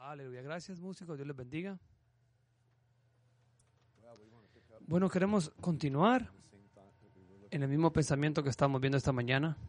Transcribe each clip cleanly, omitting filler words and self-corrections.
Aleluya. Gracias, músicos. Dios les bendiga. Bueno, queremos continuar en el mismo pensamiento que estamos viendo esta mañana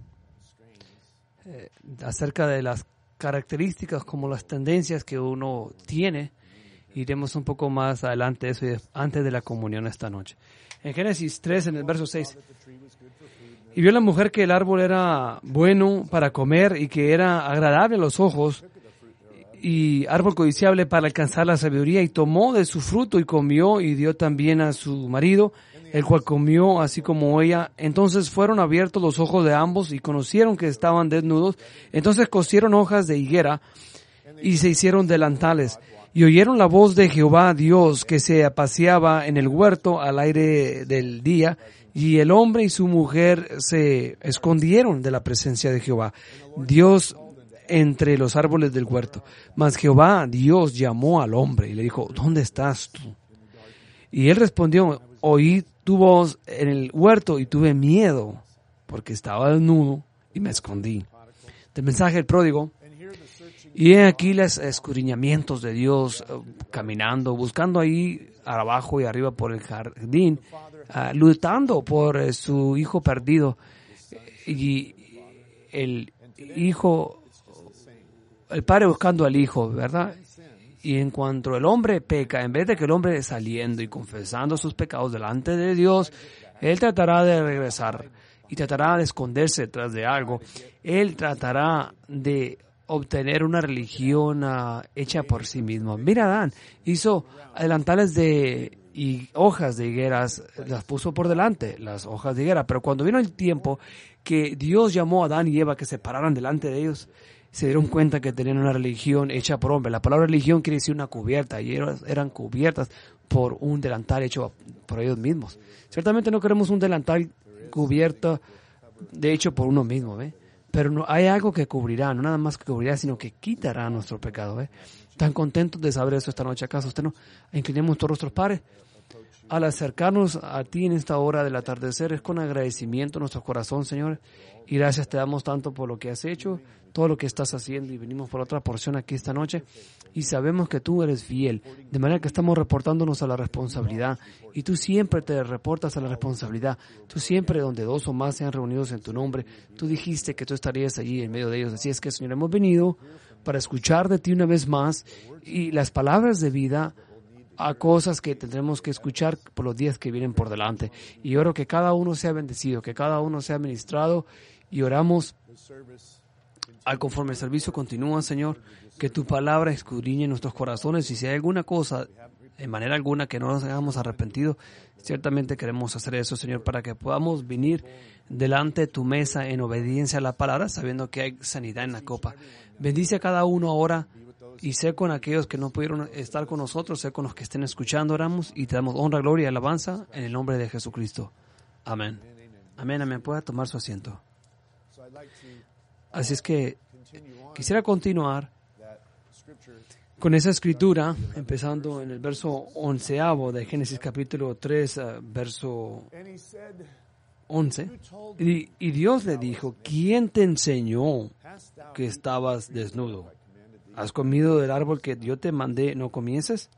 acerca de las características como las tendencias que uno tiene. Iremos un poco más adelante de eso antes de la comunión esta noche. En Génesis 3, en el verso 6. Y vio la mujer que el árbol era bueno para comer y que era agradable a los ojos y árbol codiciable para alcanzar la sabiduría, y tomó de su fruto y comió y dio también a su marido, el cual comió así como ella. Entonces fueron abiertos los ojos de ambos y conocieron que estaban desnudos. Entonces cosieron hojas de higuera y se hicieron delantales. Y oyeron la voz de Jehová Dios que se paseaba en el huerto al aire del día, y el hombre y su mujer se escondieron de la presencia de Jehová Dios entre los árboles del huerto. Mas Jehová Dios llamó al hombre y le dijo: ¿dónde estás tú? Y él respondió: oí tu voz en el huerto y tuve miedo, porque estaba desnudo y me escondí. Del mensaje del pródigo. Y he aquí los escudriñamientos de Dios, caminando, buscando ahí abajo y arriba por el jardín, luchando por su hijo perdido. Y el padre buscando al hijo, ¿verdad? Y en cuanto el hombre peca, en vez de que el hombre saliendo y confesando sus pecados delante de Dios, él tratará de regresar y tratará de esconderse detrás de algo. Él tratará de obtener una religión hecha por sí mismo. Mira, Adán hizo delantales y hojas de higueras, las puso por delante, las hojas de higuera. Pero cuando vino el tiempo que Dios llamó a Adán y Eva que se pararan delante de ellos, se dieron cuenta que tenían una religión hecha por hombre. La palabra religión quiere decir una cubierta, y eran cubiertas por un delantal hecho por ellos mismos. Ciertamente no queremos un delantal cubierto de hecho por uno mismo, ¿ve? Pero no, hay algo que cubrirá, no nada más que cubrirá, sino que quitará nuestro pecado, ¿ve? Tan contentos de saber eso esta noche. ¿Acaso usted no? Inclinemos todos nuestros padres. Al acercarnos a ti en esta hora del atardecer, es con agradecimiento en nuestro corazón, Señor. Y gracias te damos tanto por lo que has hecho, todo lo que estás haciendo. Y venimos por otra porción aquí esta noche. Y sabemos que tú eres fiel, de manera que estamos reportándonos a la responsabilidad. Y tú siempre te reportas a la responsabilidad. Tú siempre, donde dos o más sean reunidos en tu nombre, tú dijiste que tú estarías allí en medio de ellos. Así es que, Señor, hemos venido para escuchar de ti una vez más, y las palabras de vida a cosas que tendremos que escuchar por los días que vienen por delante. Y oro que cada uno sea bendecido, que cada uno sea ministrado, y oramos al conforme el servicio continúa, Señor, que tu palabra escudriñe nuestros corazones, y si hay alguna cosa, en manera alguna, que no nos hayamos arrepentido, ciertamente queremos hacer eso, Señor, para que podamos venir delante de tu mesa en obediencia a la palabra, sabiendo que hay sanidad en la copa. Bendice a cada uno ahora, y sé con aquellos que no pudieron estar con nosotros, sé con los que estén escuchando. Oramos y te damos honra, gloria y alabanza en el nombre de Jesucristo. Amén. Amén, amén. Pueda tomar su asiento. Así es que quisiera continuar con esa escritura, empezando en el verso 11 de Génesis capítulo 3, verso 11. Y Dios le dijo: ¿quién te enseñó que estabas desnudo? ¿Has comido del árbol que yo te mandé no comieses?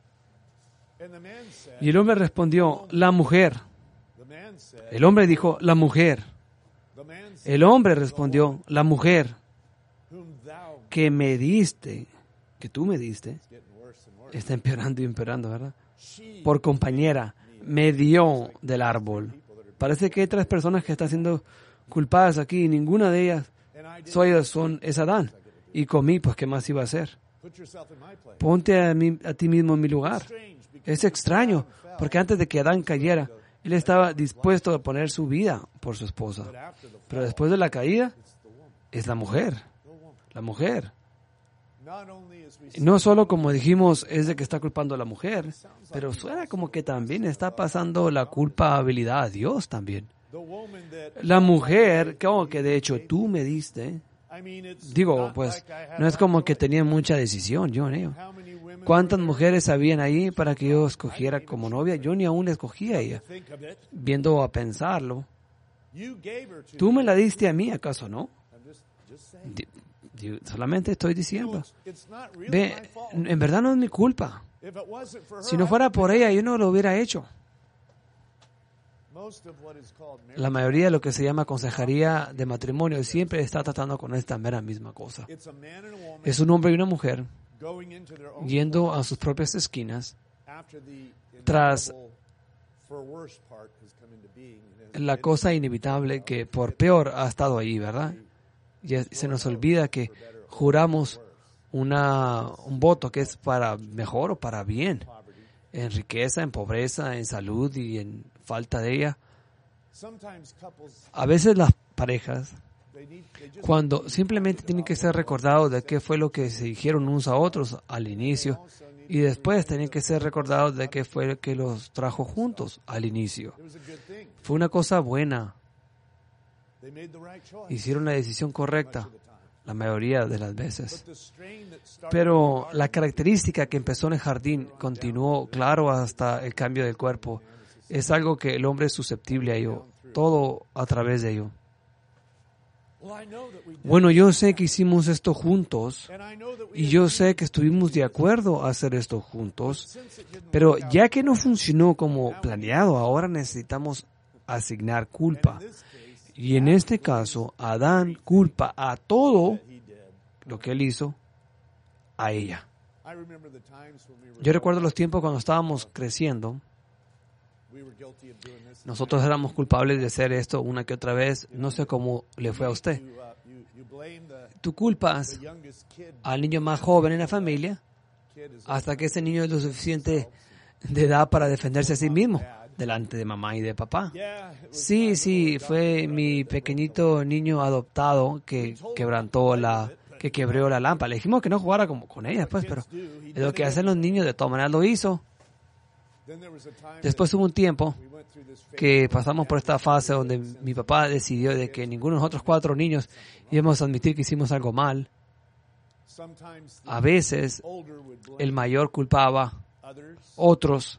Y el hombre respondió: la mujer. El hombre dijo: la mujer. El hombre respondió: la mujer que me diste, que tú me diste, está empeorando y empeorando, ¿verdad? Por compañera, me dio del árbol. Parece que hay 3 personas que están siendo culpadas aquí, y ninguna de ellas es Adán. Y comí, pues ¿qué más iba a hacer? Ponte a ti mismo en mi lugar. Es extraño, porque antes de que Adán cayera, él estaba dispuesto a poner su vida por su esposa. Pero después de la caída, es la mujer. La mujer. No solo, como dijimos, es de que está culpando a la mujer, pero suena como que también está pasando la culpabilidad a Dios también. La mujer, que de hecho tú me diste. Digo, pues, no es como que tenía mucha decisión yo en ello. ¿Cuántas mujeres habían ahí para que yo escogiera como novia? Yo ni aún la escogí a ella. Viendo a pensarlo, tú me la diste a mí, ¿acaso no? Solamente estoy diciendo. Ve, en verdad no es mi culpa. Si no fuera por ella, yo no lo hubiera hecho. La mayoría de lo que se llama consejería de matrimonio siempre está tratando con esta mera misma cosa. Es un hombre y una mujer yendo a sus propias esquinas tras la cosa inevitable que por peor ha estado ahí, ¿verdad? Y se nos olvida que juramos un voto que es para mejor o para bien, en riqueza, en pobreza, en salud y en falta de ella. A veces las parejas, cuando simplemente tienen que ser recordados de qué fue lo que se dijeron unos a otros al inicio, y después tienen que ser recordados de qué fue lo que los trajo juntos al inicio. Fue una cosa buena. Hicieron la decisión correcta la mayoría de las veces. Pero la característica que empezó en el jardín continuó claro hasta el cambio del cuerpo. Es algo que el hombre es susceptible a ello, todo a través de ello. Bueno, yo sé que hicimos esto juntos y yo sé que estuvimos de acuerdo a hacer esto juntos, pero ya que no funcionó como planeado, ahora necesitamos asignar culpa. Y en este caso, Adán culpa a todo lo que él hizo a ella. Yo recuerdo los tiempos cuando estábamos creciendo. Nosotros éramos culpables de hacer esto una que otra vez. No sé cómo le fue a usted. Tú culpas al niño más joven en la familia hasta que ese niño es lo suficiente de edad para defenderse a sí mismo delante de mamá y de papá. Sí, fue mi pequeñito niño adoptado que quebró la lámpara. Le dijimos que no jugara con ella, pues, pero lo que hacen los niños de todas maneras lo hizo. Después hubo un tiempo que pasamos por esta fase donde mi papá decidió de que ninguno de los otros 4 niños íbamos a admitir que hicimos algo mal. A veces el mayor culpaba a otros,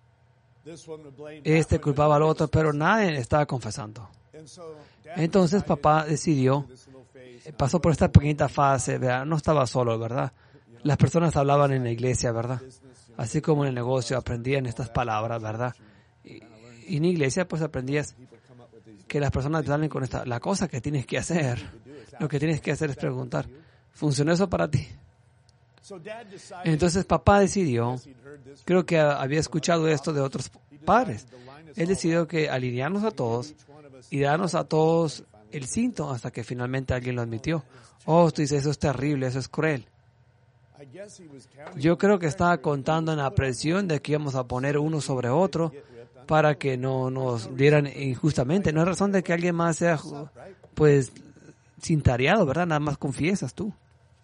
este culpaba al otro, pero nadie estaba confesando. Entonces papá decidió, pasó por esta pequeña fase, ¿verdad? No estaba solo, ¿verdad? Las personas hablaban en la iglesia, ¿verdad? Así como en el negocio aprendían estas palabras, ¿verdad? Y en la iglesia pues aprendías que las personas te salen con la cosa que tienes que hacer. Lo que tienes que hacer es preguntar, ¿funcionó eso para ti? Entonces papá decidió, creo que había escuchado esto de otros padres, él decidió que alinearnos a todos y darnos a todos el cinto hasta que finalmente alguien lo admitió. Oh, tú dices, eso es terrible, eso es cruel. Yo creo que estaba contando en la presión de que íbamos a poner uno sobre otro para que no nos dieran injustamente. No hay razón de que alguien más sea, pues, cintareado, ¿verdad? Nada más confiesas tú.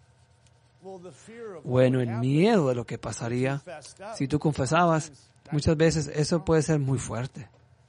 Bueno, el miedo de lo que pasaría si tú confesabas, muchas veces eso puede ser muy fuerte.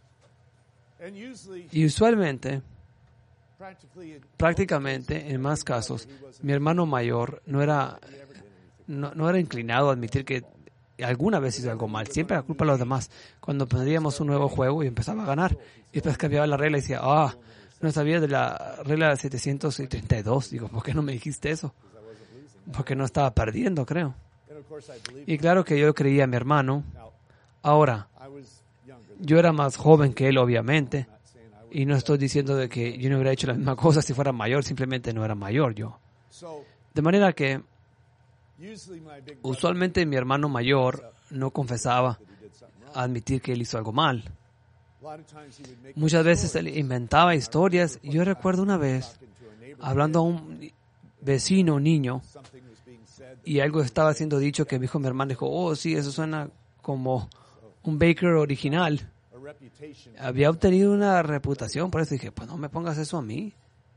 Y usualmente, prácticamente, en más casos, mi hermano mayor no era inclinado a admitir que alguna vez hizo algo mal. Siempre la culpa de los demás. Cuando pondríamos un nuevo juego y empezaba a ganar, y después cambiaba la regla y decía, no sabía de la regla 732. Digo, ¿por qué no me dijiste eso? Porque no estaba perdiendo, creo. Y claro que yo creía a mi hermano. Ahora, yo era más joven que él, obviamente, y no estoy diciendo de que yo no hubiera hecho la misma cosa si fuera mayor, simplemente no era mayor yo. De manera que usualmente mi hermano mayor no confesaba admitir que él hizo algo mal. Muchas veces él inventaba historias. Yo recuerdo una vez hablando a un vecino niño y algo estaba siendo dicho que mi hermano dijo, oh sí, eso suena como un baker original. Había obtenido una reputación, por eso dije, pues no me pongas eso a mí.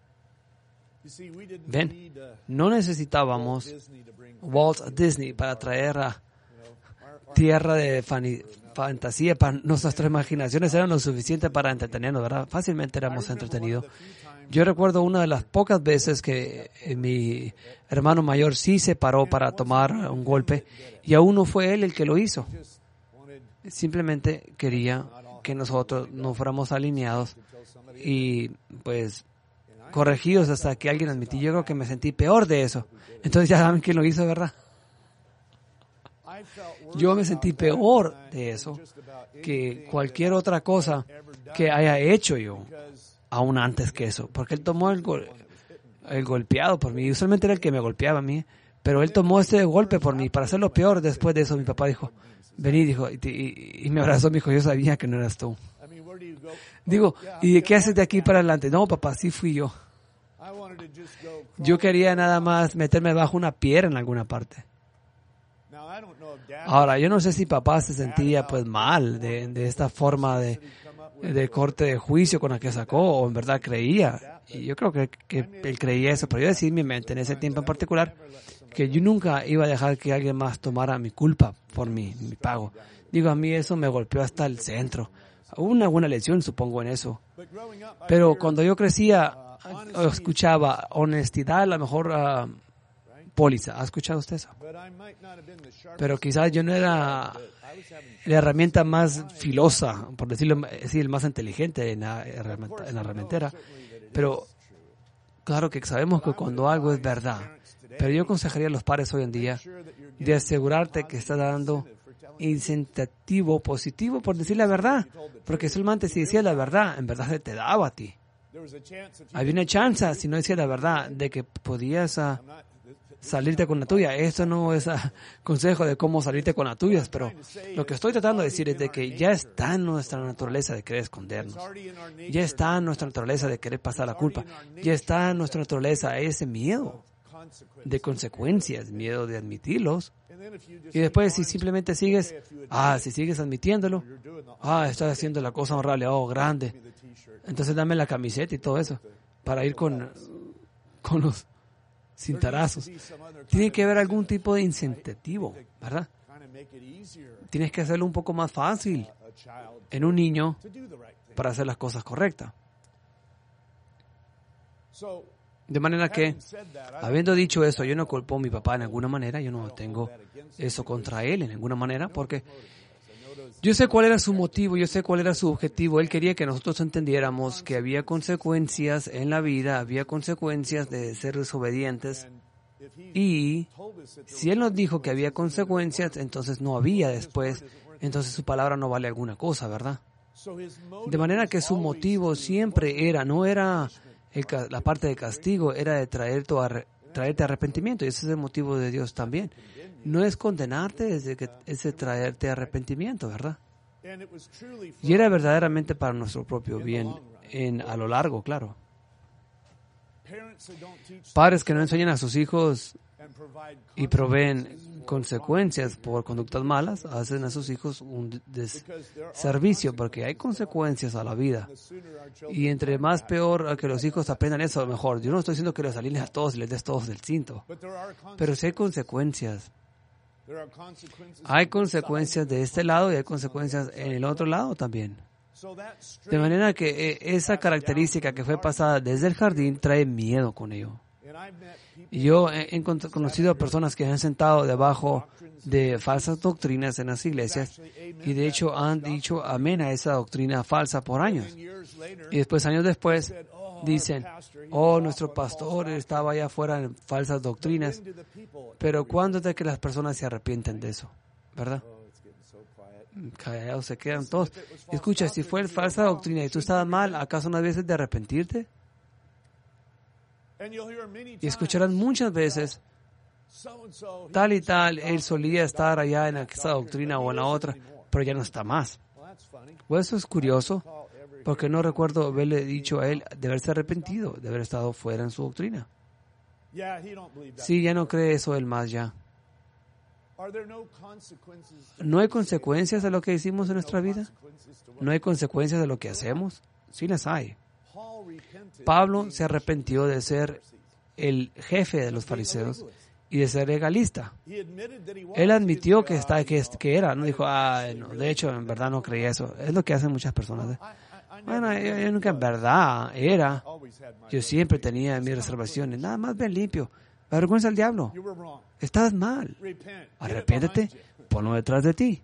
Ven, no necesitábamos Walt Disney para traer a tierra de fantasía, para nuestras imaginaciones eran lo suficiente para entretenernos, ¿verdad? Fácilmente éramos entretenidos. Yo recuerdo una de las pocas veces que mi hermano mayor sí se paró para tomar un golpe y aún no fue él el que lo hizo. Simplemente quería que nosotros no fuéramos alineados y pues corregidos hasta que alguien admití. Yo creo que me sentí peor de eso. Entonces ya saben quién lo hizo, ¿verdad? Yo me sentí peor de eso que cualquier otra cosa que haya hecho yo, aún antes que eso. Porque él tomó el golpeado por mí. Usualmente era el que me golpeaba a mí. Pero él tomó ese golpe por mí para hacerlo peor. Después de eso mi papá dijo, vení, dijo, y me abrazó, me dijo, yo sabía que no eras tú. Digo, ¿y qué haces de aquí para adelante? No, papá, sí fui yo. Yo quería nada más meterme bajo una piedra en alguna parte. Ahora, yo no sé si papá se sentía pues mal de esta forma de corte de juicio con la que sacó, o en verdad creía. Y yo creo que él creía eso, pero yo decidí en mi mente en ese tiempo en particular que yo nunca iba a dejar que alguien más tomara mi culpa por mi pago. Digo, a mí eso me golpeó hasta el centro. Hubo una buena lección, supongo, en eso. Pero cuando yo crecía, escuchaba honestidad, a lo mejor póliza. ¿Ha escuchado usted eso? Pero quizás yo no era la herramienta más filosa, por decirlo así, el más inteligente en la herramientera. Pero claro que sabemos que cuando algo es verdad. Pero yo aconsejaría a los padres hoy en día de asegurarte que está dando incentivo positivo por decir la verdad. Porque solamente si decías la verdad, en verdad se te daba a ti. Había una chance, si no decías la verdad, de que podías salirte con la tuya. Esto no es consejo de cómo salirte con la tuya, pero lo que estoy tratando de decir es de que ya está en nuestra naturaleza de querer escondernos. Ya está en nuestra naturaleza de querer pasar la culpa. Ya está en nuestra naturaleza ese miedo de consecuencias, miedo de admitirlos. Y después si simplemente sigues, si sigues admitiéndolo, estás haciendo la cosa honrable, grande. Entonces dame la camiseta y todo eso, para ir con los cintarazos. Tiene que haber algún tipo de incentivo, ¿verdad? Tienes que hacerlo un poco más fácil en un niño para hacer las cosas correctas. De manera que, habiendo dicho eso, yo no culpo a mi papá en alguna manera, yo no tengo eso contra él en ninguna manera, porque yo sé cuál era su motivo, yo sé cuál era su objetivo. Él quería que nosotros entendiéramos que había consecuencias en la vida, había consecuencias de ser desobedientes. Y si él nos dijo que había consecuencias, entonces no había después, entonces su palabra no vale alguna cosa, ¿verdad? De manera que su motivo siempre no era la parte de castigo, era de traerte arrepentimiento, y ese es el motivo de Dios también. No es condenarte, es de traerte arrepentimiento, ¿verdad? Y era verdaderamente para nuestro propio bien, a lo largo, claro. Padres que no enseñan a sus hijos y proveen consecuencias por conductas malas, hacen a sus hijos un servicio, porque hay consecuencias a la vida. Y entre más peor que los hijos aprendan eso, mejor. Yo no estoy diciendo que los alines a todos y les des todos del cinto, pero sí hay consecuencias. Hay consecuencias de este lado y hay consecuencias en el otro lado también. De manera que esa característica que fue pasada desde el jardín trae miedo con ello. Y yo he conocido a personas que han sentado debajo de falsas doctrinas en las iglesias y de hecho han dicho amén a esa doctrina falsa por años. Y después, años después, dicen, nuestro pastor estaba allá afuera en falsas doctrinas. Pero ¿cuándo es de que las personas se arrepienten de eso? ¿Verdad? Callados se quedan todos. Escucha, si fue falsa doctrina y tú estabas mal, ¿acaso no debes de arrepentirte? Y escucharán muchas veces, tal y tal, él solía estar allá en esa doctrina o en la otra, pero ya no está más. Pues eso es curioso, porque no recuerdo haberle dicho a él de haberse arrepentido, de haber estado fuera en su doctrina. Sí, ya no cree eso él más ya. ¿No hay consecuencias de lo que hicimos en nuestra vida? ¿No hay consecuencias de lo que hacemos? Sí las hay. Pablo se arrepintió de ser el jefe de los fariseos y de ser legalista. Él admitió que era, no dijo, no, de hecho, en verdad no creía eso. Es lo que hacen muchas personas. Bueno, yo nunca en verdad era. Yo siempre tenía mis reservaciones. Nada más bien limpio. Vergüenza al diablo. Estás mal. Arrepiéntete. Ponlo detrás de ti.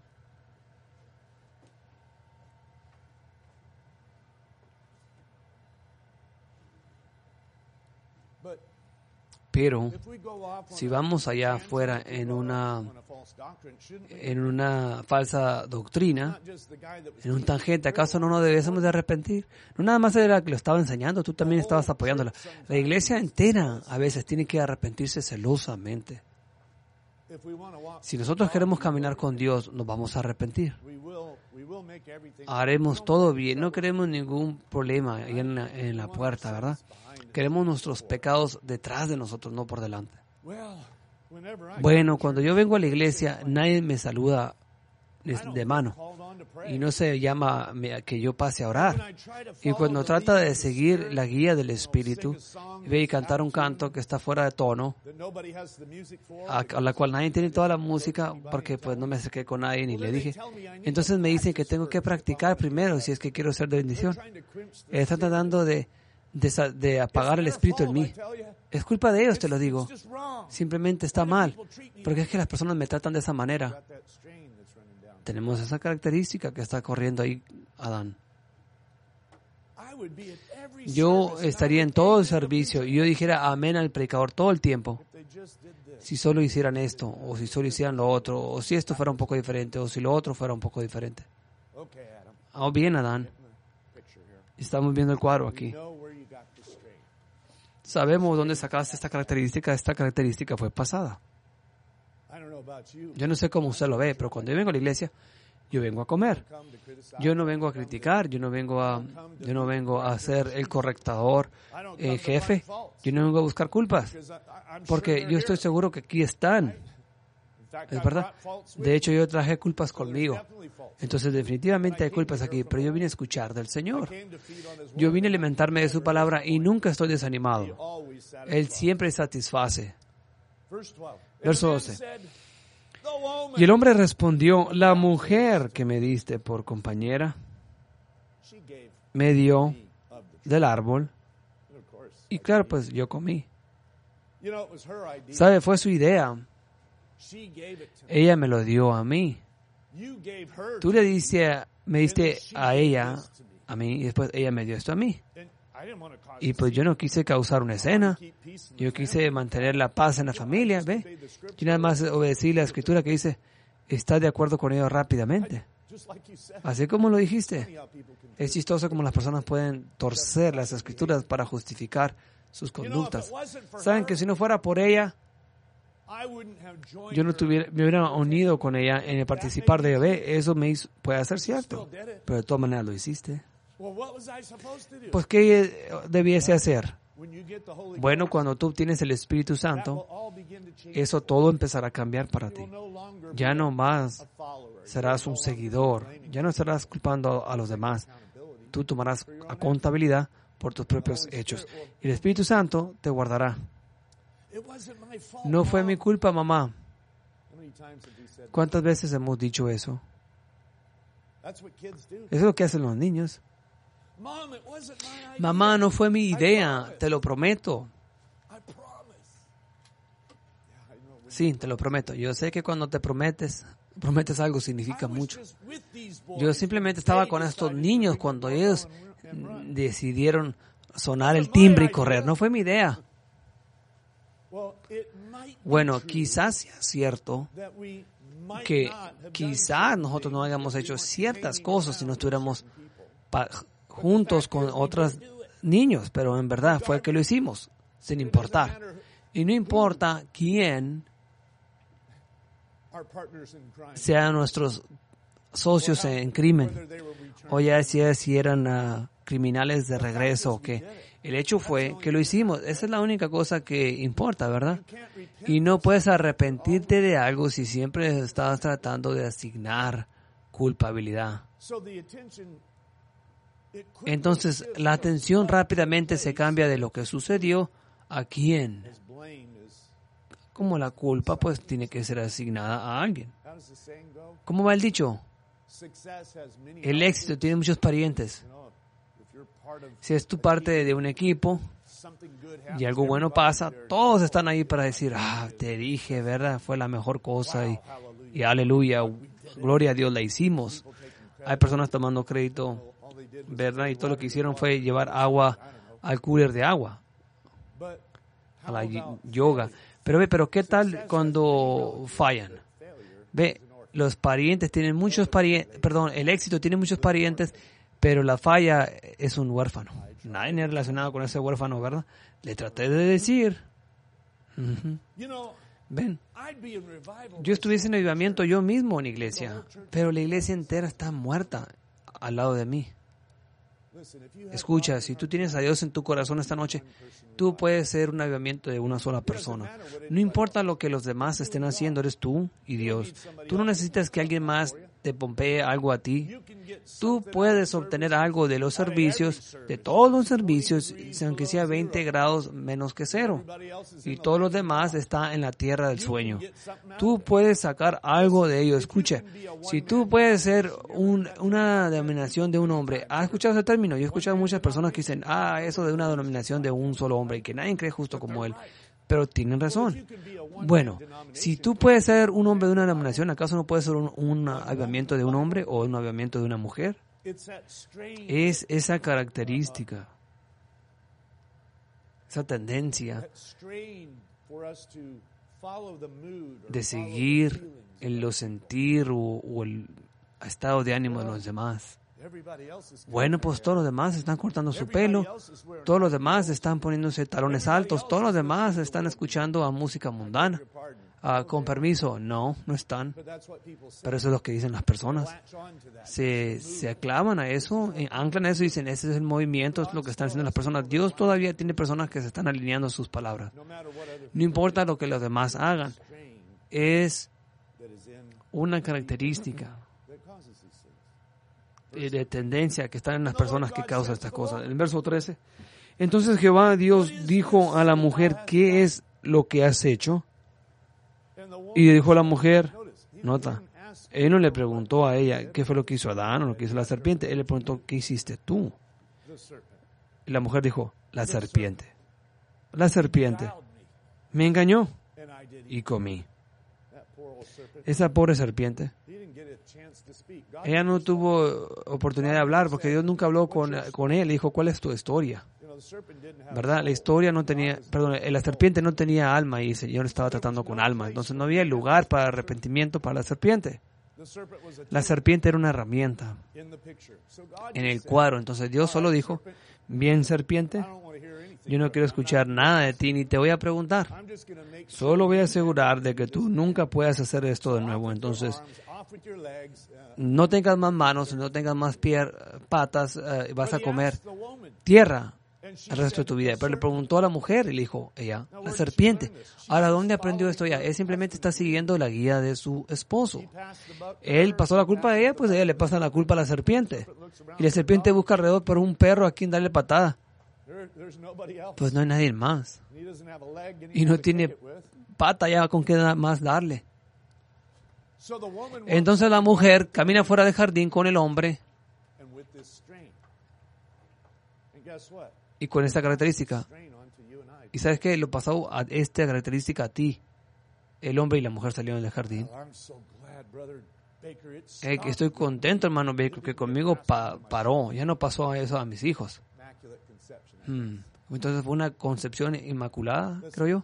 Pero si vamos allá afuera en una falsa doctrina, en un tangente, ¿acaso no nos debemos de arrepentir? No nada más era que lo estaba enseñando, tú también estabas apoyándola. La iglesia entera a veces tiene que arrepentirse celosamente. Si nosotros queremos caminar con Dios, nos vamos a arrepentir. Haremos todo bien, no queremos ningún problema ahí en la puerta, ¿verdad? Queremos nuestros pecados detrás de nosotros, no por delante. Bueno, cuando yo vengo a la iglesia, nadie me saluda de mano y no se llama que yo pase a orar. Y cuando trata de seguir la guía del Espíritu y ve y cantar un canto que está fuera de tono, a la cual nadie tiene toda la música, porque pues no me acerqué con nadie ni le dije, entonces me dicen que tengo que practicar primero si es que quiero ser de bendición. Están tratando de apagar el Espíritu en mí. Es culpa de ellos, te lo digo. Simplemente está mal, porque es que las personas me tratan de esa manera. Tenemos esa característica que está corriendo ahí Adán. Yo estaría en todo el servicio y yo dijera amén al predicador todo el tiempo. Si solo hicieran esto, o si solo hicieran lo otro, o si esto fuera un poco diferente, o si lo otro fuera un poco diferente. Oh, bien, Adán. Estamos viendo el cuadro aquí. Sabemos dónde sacaste esta característica. Esta característica fue pasada. Yo no sé cómo usted lo ve, pero cuando yo vengo a la iglesia, yo vengo a comer. Yo no vengo a criticar, yo no vengo a ser el correctador, jefe. Yo no vengo a buscar culpas, porque yo estoy seguro que aquí están. Es verdad. De hecho, yo traje culpas conmigo. Entonces, definitivamente hay culpas aquí, pero yo vine a escuchar del Señor. Yo vine a alimentarme de su palabra y nunca estoy desanimado. Él siempre satisface. Verso 12. Y el hombre respondió, la mujer que me diste por compañera me dio del árbol. Y claro, pues yo comí. ¿Sabe? Fue su idea. Ella me lo dio a mí. Tú me diste a ella, a mí, y después ella me dio esto a mí. Y pues yo no quise causar una escena. Yo quise mantener la paz en la familia, ¿ve? Yo nada más obedecí la escritura que dice, ¿estás de acuerdo con ello rápidamente? Así como lo dijiste. Es chistoso como las personas pueden torcer las escrituras para justificar sus conductas. ¿Saben que si no fuera por ella, yo no me hubiera unido con ella en el participar de ella? Eso puede ser cierto, pero de todas maneras lo hiciste. Pues, ¿qué debiese hacer? Bueno, cuando tú tienes el Espíritu Santo, eso todo empezará a cambiar para ti. Ya no más serás un seguidor, ya no estarás culpando a los demás. Tú tomarás contabilidad por tus propios hechos. Y el Espíritu Santo te guardará. No fue mi culpa, mamá. ¿Cuántas veces hemos dicho eso? Eso es lo que hacen los niños. Mamá, no fue mi idea, te lo prometo. Sí, te lo prometo. Yo sé que cuando te prometes algo significa mucho. Yo simplemente estaba con estos niños cuando ellos decidieron sonar el timbre y correr. No fue mi idea. Bueno, quizás sea cierto que quizás nosotros no hayamos hecho ciertas cosas si no estuviéramos juntos con otros niños, pero en verdad fue que lo hicimos, sin importar. Y no importa quién sean nuestros socios en crimen, o ya si eran criminales de regreso o qué. El hecho fue que lo hicimos. Esa es la única cosa que importa, ¿verdad? Y no puedes arrepentirte de algo si siempre estás tratando de asignar culpabilidad. Entonces, la atención rápidamente se cambia de lo que sucedió a quién. Como la culpa, pues, tiene que ser asignada a alguien. ¿Cómo va el dicho? El éxito tiene muchos parientes. Si es tu parte de un equipo y algo bueno pasa, todos están ahí para decir, te dije, ¿verdad? Fue la mejor cosa y aleluya, gloria a Dios, la hicimos. Hay personas tomando crédito, ¿verdad? Y todo lo que hicieron fue llevar agua al cooler de agua. a la yoga. Pero ¿qué tal cuando fallan? Ve, los parientes tienen muchos parientes, el éxito tiene muchos parientes, pero la falla es un huérfano. Nadie es relacionado con ese huérfano, ¿verdad? Le traté de decir. Ven, yo estuviese en avivamiento yo mismo en iglesia, pero la iglesia entera está muerta al lado de mí. Escucha, si tú tienes a Dios en tu corazón esta noche, tú puedes ser un avivamiento de una sola persona. No importa lo que los demás estén haciendo, eres tú y Dios. Tú no necesitas que alguien más te pompee algo a ti. Tú puedes obtener algo de los servicios, de todos los servicios, aunque sea 20 grados menos que cero. Y todos los demás están en la tierra del sueño. Tú puedes sacar algo de ello. Escucha, si tú puedes ser una denominación de un hombre. ¿Has escuchado ese término? Yo he escuchado muchas personas que dicen, eso de una denominación de un solo hombre y que nadie cree justo como él. Pero tienen razón. Bueno, si tú puedes ser un hombre de una denominación, ¿acaso no puedes ser un avivamiento de un hombre o un avivamiento de una mujer? Es esa característica, esa tendencia de seguir en lo sentir o el estado de ánimo de los demás. Bueno, pues todos los demás están cortando su pelo, todos los demás están poniéndose talones altos, todos los demás están escuchando a música mundana. Con permiso, no están. Pero eso es lo que dicen las personas. Se aclavan a eso, anclan a eso y dicen, ese es el movimiento, es lo que están haciendo las personas. Dios todavía tiene personas que se están alineando a sus palabras. No importa lo que los demás hagan, es una característica de tendencia que están en las personas que causa estas cosas. En el verso 13, entonces Jehová Dios dijo a la mujer, ¿qué es lo que has hecho? Y le dijo a la mujer, nota, él no le preguntó a ella qué fue lo que hizo Adán o lo que hizo la serpiente, él le preguntó, ¿qué hiciste tú? Y la mujer dijo, la serpiente me engañó y comí. Esa pobre serpiente, ella no tuvo oportunidad de hablar porque Dios nunca habló con él. Le dijo, ¿cuál es tu historia? ¿Verdad? La serpiente no tenía alma y el Señor estaba tratando con alma. Entonces no había lugar para arrepentimiento para la serpiente. La serpiente era una herramienta en el cuadro. Entonces Dios solo dijo, bien serpiente, yo no quiero escuchar nada de ti ni te voy a preguntar. Solo voy a asegurar de que tú nunca puedas hacer esto de nuevo. Entonces, no tengas más manos, no tengas más patas, vas a comer tierra el resto de tu vida. Pero le preguntó a la mujer y le dijo, ella, la serpiente. Ahora, ¿dónde aprendió esto ella? Él simplemente está siguiendo la guía de su esposo. Él pasó la culpa a ella, pues ella le pasa la culpa a la serpiente. Y la serpiente busca alrededor por un perro a quien darle patada. Pues no hay nadie más. Y no tiene pata ya con qué más darle. Entonces la mujer camina fuera del jardín con el hombre y con esta característica. ¿Y sabes qué? Lo pasó a esta característica a ti. El hombre y la mujer salieron del jardín. Estoy contento, hermano Baker, que conmigo paró. Ya no pasó eso a mis hijos. Entonces fue una concepción inmaculada, creo yo.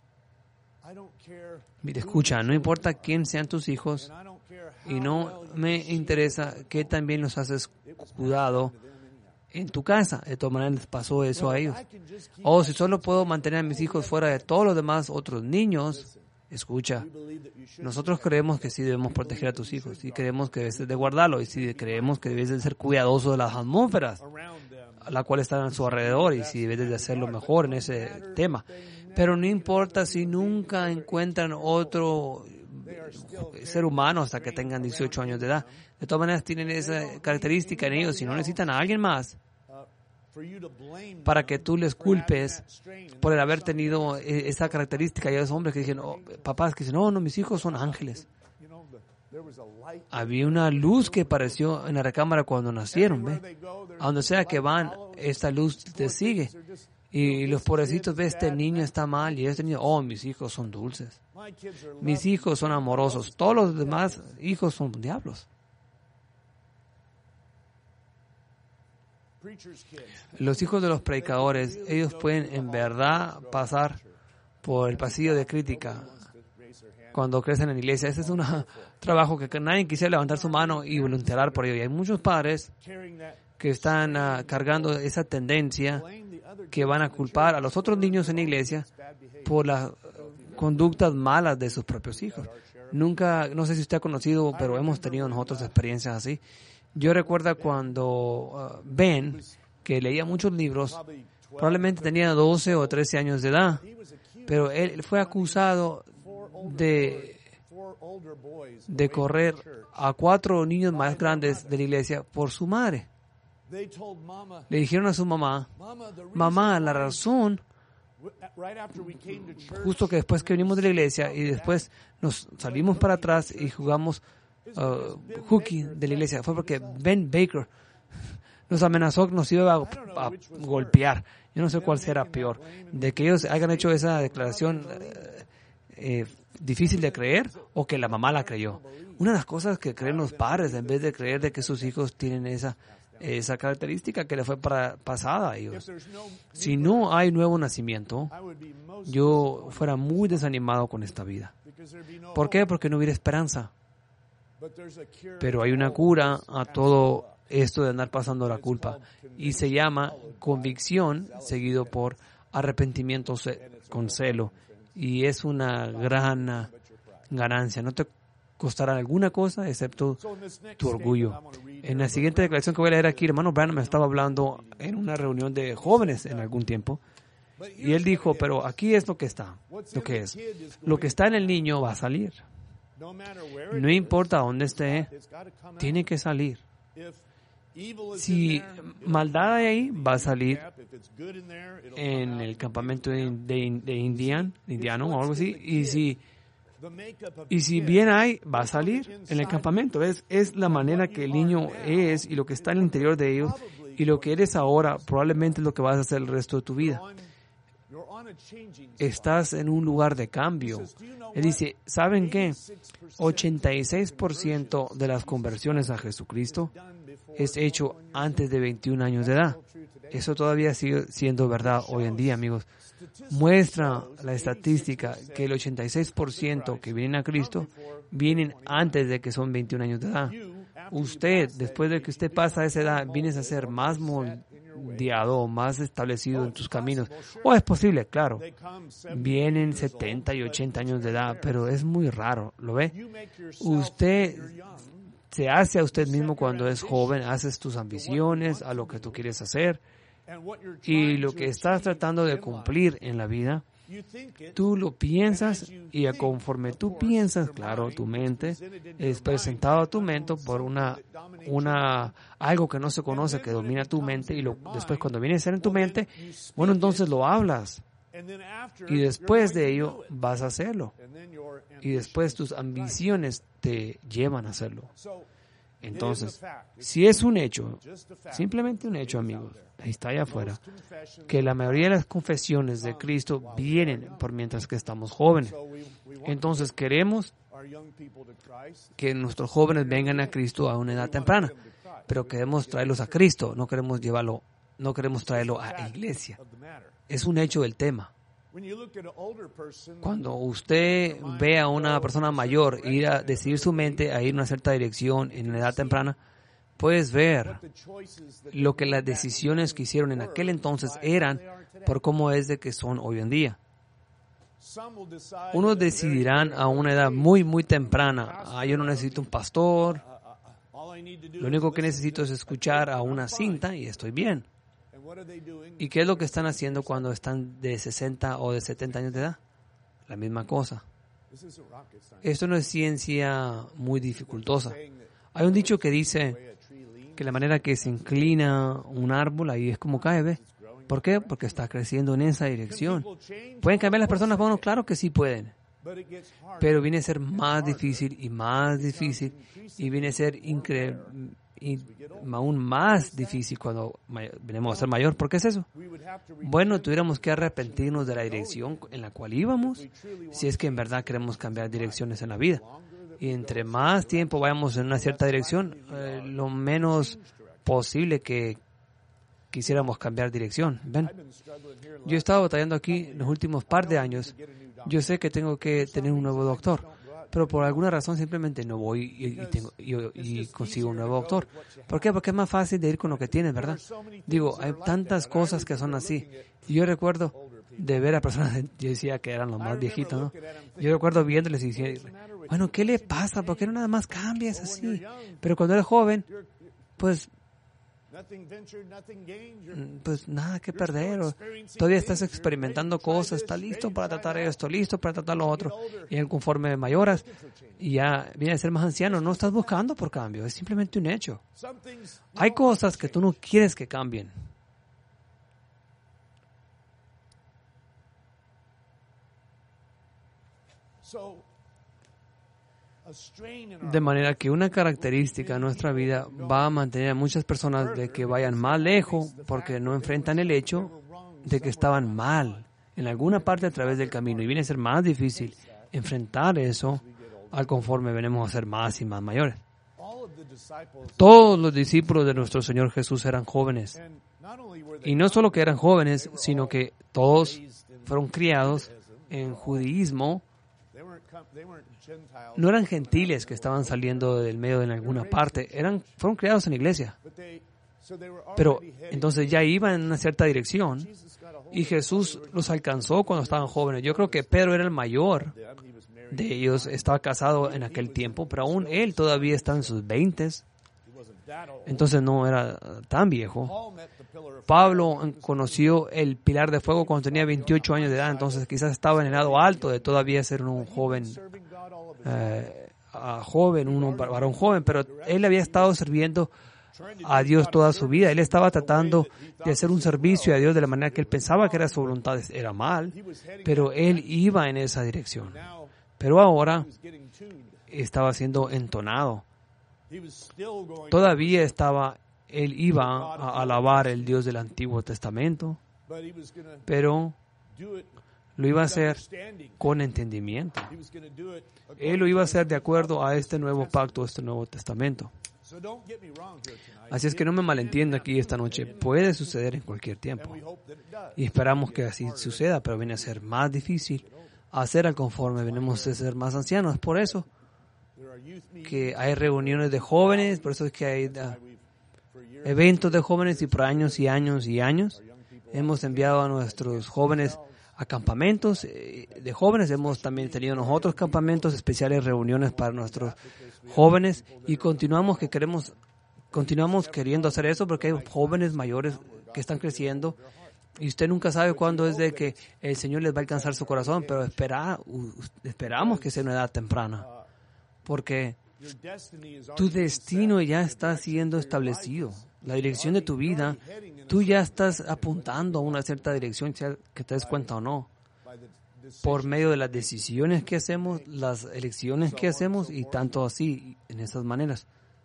Mira, escucha, no importa quién sean tus hijos y no me interesa que también los has cuidado en tu casa. De todas maneras les pasó eso a ellos. Si solo puedo mantener a mis hijos fuera de todos los demás otros niños, escucha, nosotros creemos que sí debemos proteger a tus hijos y creemos que debes de guardarlo y sí creemos que debes de ser cuidadoso de las atmósferas a la cual están a su alrededor y si debes de hacerlo mejor en ese tema. Pero no importa si nunca encuentran otro ser humano hasta que tengan 18 años de edad. De todas maneras tienen esa característica en ellos y no necesitan a alguien más para que tú les culpes por el haber tenido esa característica. Y hay hombres que dicen, papás que dicen, no, mis hijos son ángeles. Había una luz que apareció en la recámara cuando nacieron, ¿ve? A donde sea que van, esta luz te sigue. Y los pobrecitos, ve, este niño está mal y este niño, mis hijos son dulces. Mis hijos son amorosos. Todos los demás hijos son diablos. Los hijos de los predicadores, ellos pueden en verdad pasar por el pasillo de crítica cuando crecen en la iglesia. Ese es un trabajo que nadie quisiera levantar su mano y voluntariar por ello. Y hay muchos padres que están cargando esa tendencia, que van a culpar a los otros niños en la iglesia por las conductas malas de sus propios hijos. Nunca, no sé si usted ha conocido, pero hemos tenido nosotros experiencias así. Yo recuerdo cuando Ben, que leía muchos libros, probablemente tenía 12 o 13 años de edad, pero él fue acusado de correr a 4 niños más grandes de la iglesia por su madre. Le dijeron a su mamá, mamá, la razón, justo que después que venimos de la iglesia y después nos salimos para atrás y jugamos hockey de la iglesia, fue porque Ben Baker nos amenazó que nos iba a golpear. Yo no sé cuál será peor, de que ellos hayan hecho esa declaración difícil de creer o que la mamá la creyó. Una de las cosas que creen los padres, en vez de creer de que sus hijos tienen esa característica que le fue pasada a ellos. Si no hay nuevo nacimiento, yo fuera muy desanimado con esta vida. ¿Por qué? Porque no hubiera esperanza. Pero hay una cura a todo esto de andar pasando la culpa, y se llama convicción seguido por arrepentimiento con celo, y es una gran ganancia. No te costará alguna cosa excepto tu orgullo. En la siguiente declaración que voy a leer aquí, hermano Branham me estaba hablando en una reunión de jóvenes en algún tiempo, y él dijo, pero aquí es lo que está, lo que está en el niño va a salir. No importa dónde esté, tiene que salir. Si maldad hay ahí, va a salir en el campamento de indiano o algo así, y si bien hay, va a salir en el campamento. Es la manera que el niño es, y lo que está en el interior de ellos, y lo que eres ahora probablemente es lo que vas a hacer el resto de tu vida. Estás en un lugar de cambio. Él dice, ¿saben qué? 86% de las conversiones a Jesucristo es hecho antes de 21 años de edad. Eso todavía sigue siendo verdad hoy en día, amigos. Muestra la estadística que el 86% que vienen a Cristo vienen antes de que son 21 años de edad. Usted, después de que usted pasa esa edad, vienes a ser más moldeado, más establecido en tus caminos. O es posible, claro. Vienen 70 y 80 años de edad, pero es muy raro, ¿lo ve? Usted se hace a usted mismo cuando es joven, haces tus ambiciones, a lo que tú quieres hacer, y lo que estás tratando de cumplir en la vida, tú lo piensas, y conforme tú piensas, claro, tu mente es presentado a tu mente por algo que no se conoce, que domina tu mente, y después cuando viene a ser en tu mente, bueno, entonces lo hablas, y después de ello vas a hacerlo, y después tus ambiciones te llevan a hacerlo. Entonces, si es un hecho, simplemente un hecho, amigos, ahí está allá afuera, que la mayoría de las confesiones de Cristo vienen por mientras que estamos jóvenes. Entonces queremos que nuestros jóvenes vengan a Cristo a una edad temprana, pero queremos traerlos a Cristo, no queremos traerlo a la iglesia. Es un hecho del tema. Cuando usted ve a una persona mayor ir a decidir su mente a ir en una cierta dirección en una edad temprana, puedes ver lo que las decisiones que hicieron en aquel entonces eran por cómo es de que son hoy en día. Unos decidirán a una edad muy, muy temprana, yo no necesito un pastor, lo único que necesito es escuchar a una cinta y estoy bien. ¿Y qué es lo que están haciendo cuando están de 60 o de 70 años de edad? La misma cosa. Esto no es ciencia muy dificultosa. Hay un dicho que dice que la manera que se inclina un árbol, ahí es como cae, ¿ve? ¿Por qué? Porque está creciendo en esa dirección. ¿Pueden cambiar las personas? Bueno, claro que sí pueden. Pero viene a ser más difícil, y viene a ser aún más difícil cuando venimos a ser mayor. ¿Por qué es eso? Bueno, tuviéramos que arrepentirnos de la dirección en la cual íbamos, si es que en verdad queremos cambiar direcciones en la vida. Y entre más tiempo vayamos en una cierta dirección, lo menos posible que quisiéramos cambiar dirección. ¿Ven? Yo he estado batallando aquí en los últimos par de años. Yo sé que tengo que tener un nuevo doctor, pero por alguna razón simplemente no voy y consigo un nuevo doctor. ¿Por qué? Porque es más fácil de ir con lo que tienes, ¿verdad? Digo, hay tantas cosas que son así. Y yo recuerdo de ver a personas, yo decía que eran los más viejitos, ¿no? Yo recuerdo viéndoles y diciendo, bueno, ¿qué le pasa? ¿Por qué no nada más cambias así? Pero cuando eres joven, pues nada que perder. Todavía estás experimentando cosas, estás listo para tratar esto, listo para tratar lo otro. Y conforme mayoras y ya vienes a ser más anciano, no estás buscando por cambio, es simplemente un hecho. Hay cosas que tú no quieres que cambien. De manera que una característica de nuestra vida va a mantener a muchas personas de que vayan más lejos porque no enfrentan el hecho de que estaban mal en alguna parte a través del camino. Y viene a ser más difícil enfrentar eso al conforme venimos a ser más y más mayores. Todos los discípulos de nuestro Señor Jesús eran jóvenes. Y no solo que eran jóvenes, sino que todos fueron criados en judaísmo. No eran gentiles que estaban saliendo del medio de alguna parte, fueron criados en la iglesia. Pero entonces ya iban en una cierta dirección y Jesús los alcanzó cuando estaban jóvenes. Yo creo que Pedro era el mayor de ellos, estaba casado en aquel tiempo, pero aún él todavía estaba en sus 20s. Entonces no era tan viejo. Pablo conoció el pilar de fuego cuando tenía 28 años de edad, entonces quizás estaba en el lado alto de todavía ser un joven, un varón joven, pero él había estado sirviendo a Dios toda su vida. Él estaba tratando de hacer un servicio a Dios de la manera que él pensaba que era su voluntad. Era mal, pero él iba en esa dirección. Pero ahora estaba siendo entonado. Todavía él iba a alabar el Dios del Antiguo Testamento, pero lo iba a hacer con entendimiento. Él lo iba a hacer de acuerdo a este nuevo pacto, este nuevo testamento. Así es que no me malentienda aquí esta noche. Puede suceder en cualquier tiempo. Y esperamos que así suceda, pero viene a ser más difícil hacer al conforme venimos a ser más ancianos. Por eso que hay reuniones de jóvenes, por eso es que hay eventos de jóvenes y por años y años y años hemos enviado a nuestros jóvenes a campamentos de jóvenes. Hemos también tenido nosotros campamentos especiales, reuniones para nuestros jóvenes y continuamos queriendo hacer eso porque hay jóvenes mayores que están creciendo y usted nunca sabe cuándo es de que el Señor les va a alcanzar su corazón, pero esperamos que sea una edad temprana. Porque tu destino ya está siendo establecido. La dirección de tu vida, tú ya estás apuntando a una cierta dirección, sea que te des cuenta o no. Por medio de las decisiones que hacemos, las elecciones que hacemos y tanto así, en esas maneras.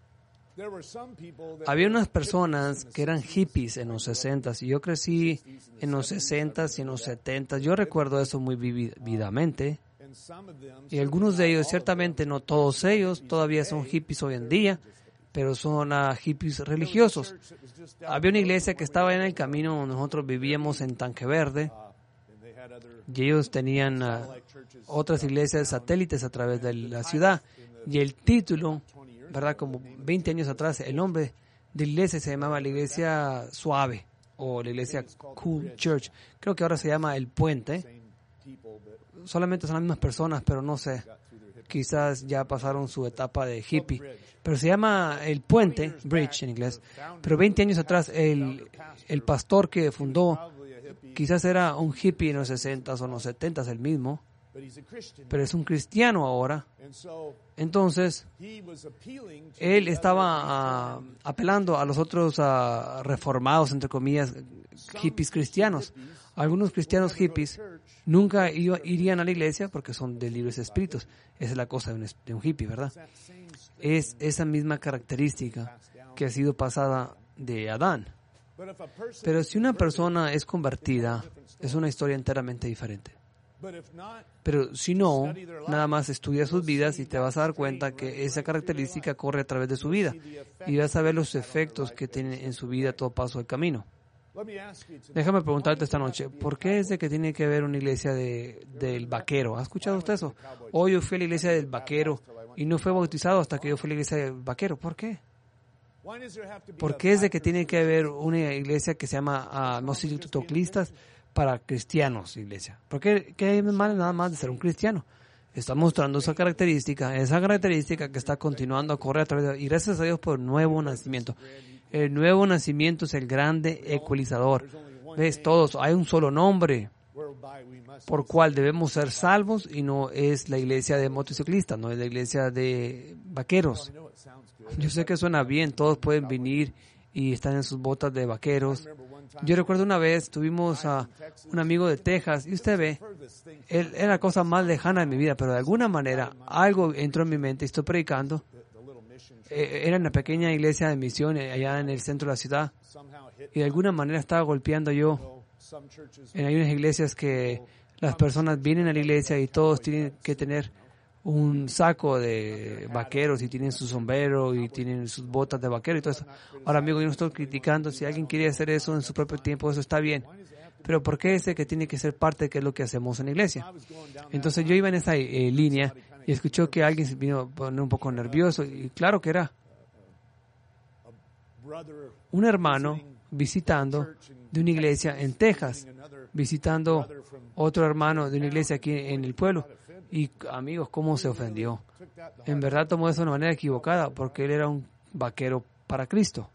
Había unas personas que eran hippies en los 60s y yo crecí en los 60s y en los 70s. Yo recuerdo eso muy vividamente. Y algunos de ellos, ciertamente no todos ellos, todavía son hippies hoy en día, pero son hippies religiosos. Había una iglesia que estaba en el camino donde nosotros vivíamos en Tanque Verde y ellos tenían otras iglesias satélites a través de la ciudad. Y el título, ¿verdad? Como 20 años atrás, el nombre de la iglesia se llamaba la Iglesia Suave o la Iglesia Cool Church. Creo que ahora se llama El Puente. Solamente son las mismas personas, pero no sé. Quizás ya pasaron su etapa de hippie. Pero se llama El Puente, Bridge en inglés. Pero 20 años atrás, el pastor que fundó, quizás era un hippie en los 60s o en los 70s, el mismo. Pero es un cristiano ahora. Entonces, él estaba apelando a los otros reformados, entre comillas, hippies cristianos. Algunos cristianos hippies nunca irían a la iglesia porque son de libres espíritus. Esa es la cosa de un hippie, ¿verdad? Es esa misma característica que ha sido pasada de Adán. Pero si una persona es convertida, es una historia enteramente diferente. Pero si no, nada más estudia sus vidas y te vas a dar cuenta que esa característica corre a través de su vida y vas a ver los efectos que tiene en su vida todo paso del camino. Déjame preguntarte esta noche, ¿por qué es de que tiene que haber una iglesia del vaquero? ¿Ha escuchado usted eso? Hoy yo fui a la iglesia del vaquero y no fue bautizado hasta que yo fui a la iglesia del vaquero. ¿Por qué? ¿Por qué es de que tiene que haber una iglesia que se llama motociclistas para cristianos, iglesia? ¿Por qué hay mal nada más de ser un cristiano? Está mostrando esa característica que está continuando a correr a través de... Y gracias a Dios por el nuevo nacimiento. El nuevo nacimiento es el grande ecualizador. ¿Ves? Todos, hay un solo nombre por cual debemos ser salvos y no es la iglesia de motociclistas, no es la iglesia de vaqueros. Yo sé que suena bien, todos pueden venir y están en sus botas de vaqueros. Yo recuerdo una vez, tuvimos a un amigo de Texas y usted ve, él era la cosa más lejana de mi vida, pero de alguna manera algo entró en mi mente y estoy predicando. Era una pequeña iglesia de misión allá en el centro de la ciudad y de alguna manera estaba golpeando yo. Hay unas iglesias que las personas vienen a la iglesia y todos tienen que tener un saco de vaqueros y tienen su sombrero y tienen sus botas de vaquero y todo eso. Ahora, amigo, yo no estoy criticando. Si alguien quiere hacer eso en su propio tiempo, eso está bien. Pero ¿por qué ese que tiene que ser parte de qué es lo que hacemos en la iglesia? Entonces yo iba en esa línea y escuchó que alguien se vino a poner un poco nervioso y claro que era un hermano visitando de una iglesia en Texas, visitando otro hermano de una iglesia aquí en el pueblo. Y amigos, ¿cómo se ofendió? En verdad tomó eso de una manera equivocada porque él era un vaquero para Cristo.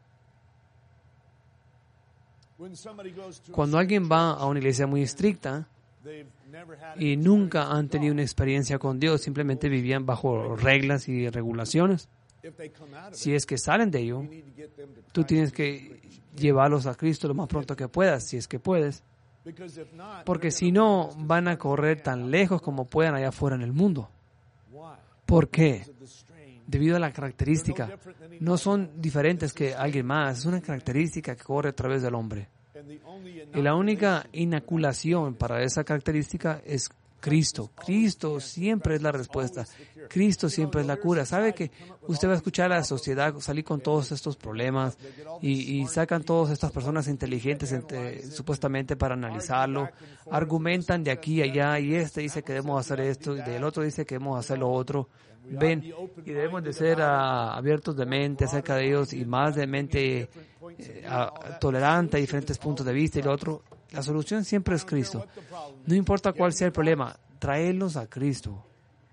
Cuando alguien va a una iglesia muy estricta y nunca han tenido una experiencia con Dios, simplemente vivían bajo reglas y regulaciones, si es que salen de ello, tú tienes que llevarlos a Cristo lo más pronto que puedas, si es que puedes. Porque si no, van a correr tan lejos como puedan allá afuera en el mundo. ¿Por qué? Debido a la característica. No son diferentes que alguien más. Es una característica que corre a través del hombre. Y la única inoculación para esa característica es Cristo. Cristo siempre es la respuesta. Cristo siempre es la cura. ¿Sabe que usted va a escuchar a la sociedad salir con todos estos problemas y sacan todas estas personas inteligentes supuestamente para analizarlo? Argumentan de aquí a allá y este dice que debemos hacer esto y del otro dice que debemos hacer lo otro. Ven, y debemos de ser abiertos de mente acerca de ellos y más de mente tolerante a diferentes puntos de vista y lo otro. La solución siempre es Cristo. No importa cuál sea el problema, traerlos a Cristo.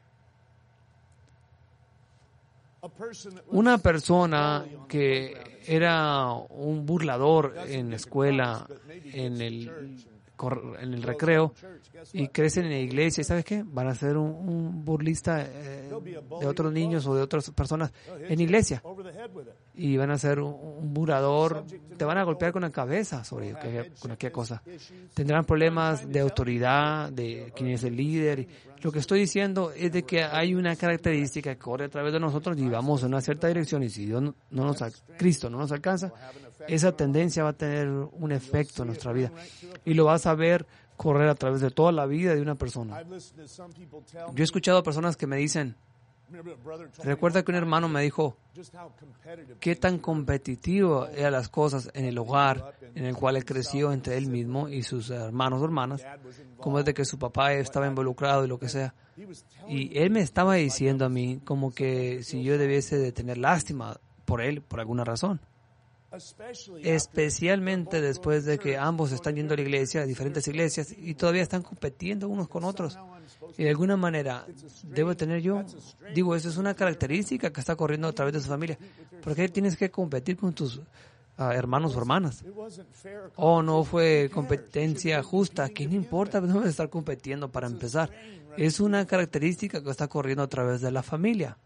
Una persona que era un burlador en la escuela, en el recreo, y crecen en la iglesia, ¿sabes qué? Van a ser un burlista de otros niños o de otras personas en la iglesia. Y van a ser un burlador, te van a golpear con la cabeza con aquella cosa. Tendrán problemas de autoridad, de quién es el líder. Lo que estoy diciendo es de que hay una característica que corre a través de nosotros y vamos en una cierta dirección y si Dios Cristo no nos alcanza, esa tendencia va a tener un efecto en nuestra vida y lo vas a ver correr a través de toda la vida de una persona. Yo he escuchado a personas que me dicen, recuerda que un hermano me dijo qué tan competitivo eran las cosas en el hogar en el cual él creció entre él mismo y sus hermanos o hermanas, como es de que su papá estaba involucrado y lo que sea. Y él me estaba diciendo a mí como que si yo debiese de tener lástima por él por alguna razón. Especialmente después de que ambos están yendo a la iglesia, a diferentes iglesias, y todavía están compitiendo unos con otros. Y de alguna manera, ¿debo tener yo? Digo, eso es una característica que está corriendo a través de su familia. ¿Por qué tienes que competir con tus hermanos o hermanas? ¿O no fue competencia justa? ¿Qué no importa? No debes estar compitiendo para empezar. Es una característica que está corriendo a través de la familia.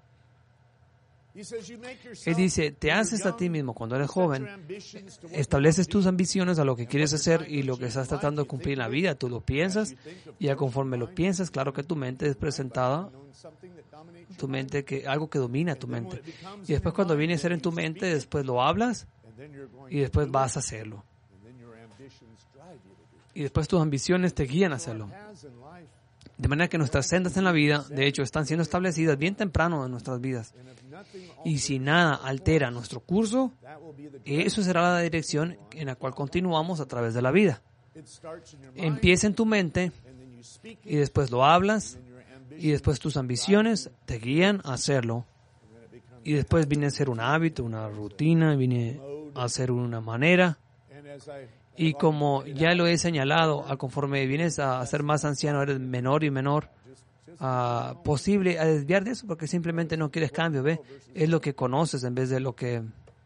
Él dice, te haces a ti mismo cuando eres joven, estableces tus ambiciones a lo que quieres hacer y lo que estás tratando de cumplir en la vida. Tú lo piensas y ya conforme lo piensas, claro que tu mente es presentada, tu mente algo que domina tu mente. Y después cuando viene a ser en tu mente, después lo hablas y después vas a hacerlo. Y después tus ambiciones te guían a hacerlo. De manera que nuestras sendas en la vida, de hecho, están siendo establecidas bien temprano en nuestras vidas. Y si nada altera nuestro curso, eso será la dirección en la cual continuamos a través de la vida. Empieza en tu mente y después lo hablas y después tus ambiciones te guían a hacerlo. Y después viene a ser un hábito, una rutina, viene a ser una manera. Y como ya lo he señalado, conforme vienes a ser más anciano, eres menor y menor posible a desviar de eso porque simplemente no quieres cambio, ¿ve? Es lo que conoces en vez de lo que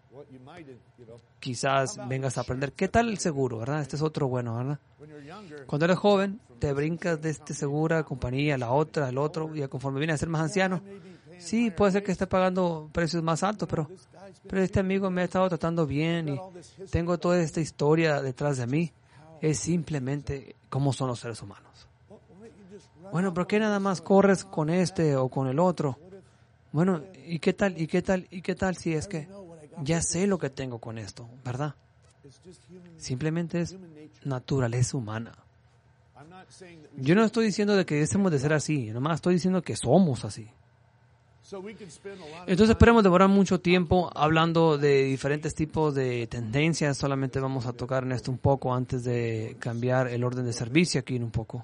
quizás vengas a aprender. ¿Qué tal el seguro, verdad? Este es otro bueno, ¿verdad? Cuando eres joven, te brincas de este segura compañía, la otra, el otro, y conforme vienes a ser más anciano, sí, puede ser que esté pagando precios más altos, pero este amigo me ha estado tratando bien y tengo toda esta historia detrás de mí. Es simplemente cómo son los seres humanos. Bueno, ¿por qué nada más corres con este o con el otro? Bueno, ¿y qué tal? ¿Y qué tal? ¿Y qué tal si es que ya sé lo que tengo con esto, verdad? Simplemente es naturaleza humana. Yo no estoy diciendo de que debemos de ser así, nomás estoy diciendo que somos así. Entonces esperemos demorar mucho tiempo hablando de diferentes tipos de tendencias. Solamente vamos a tocar en esto un poco antes de cambiar el orden de servicio aquí en un poco.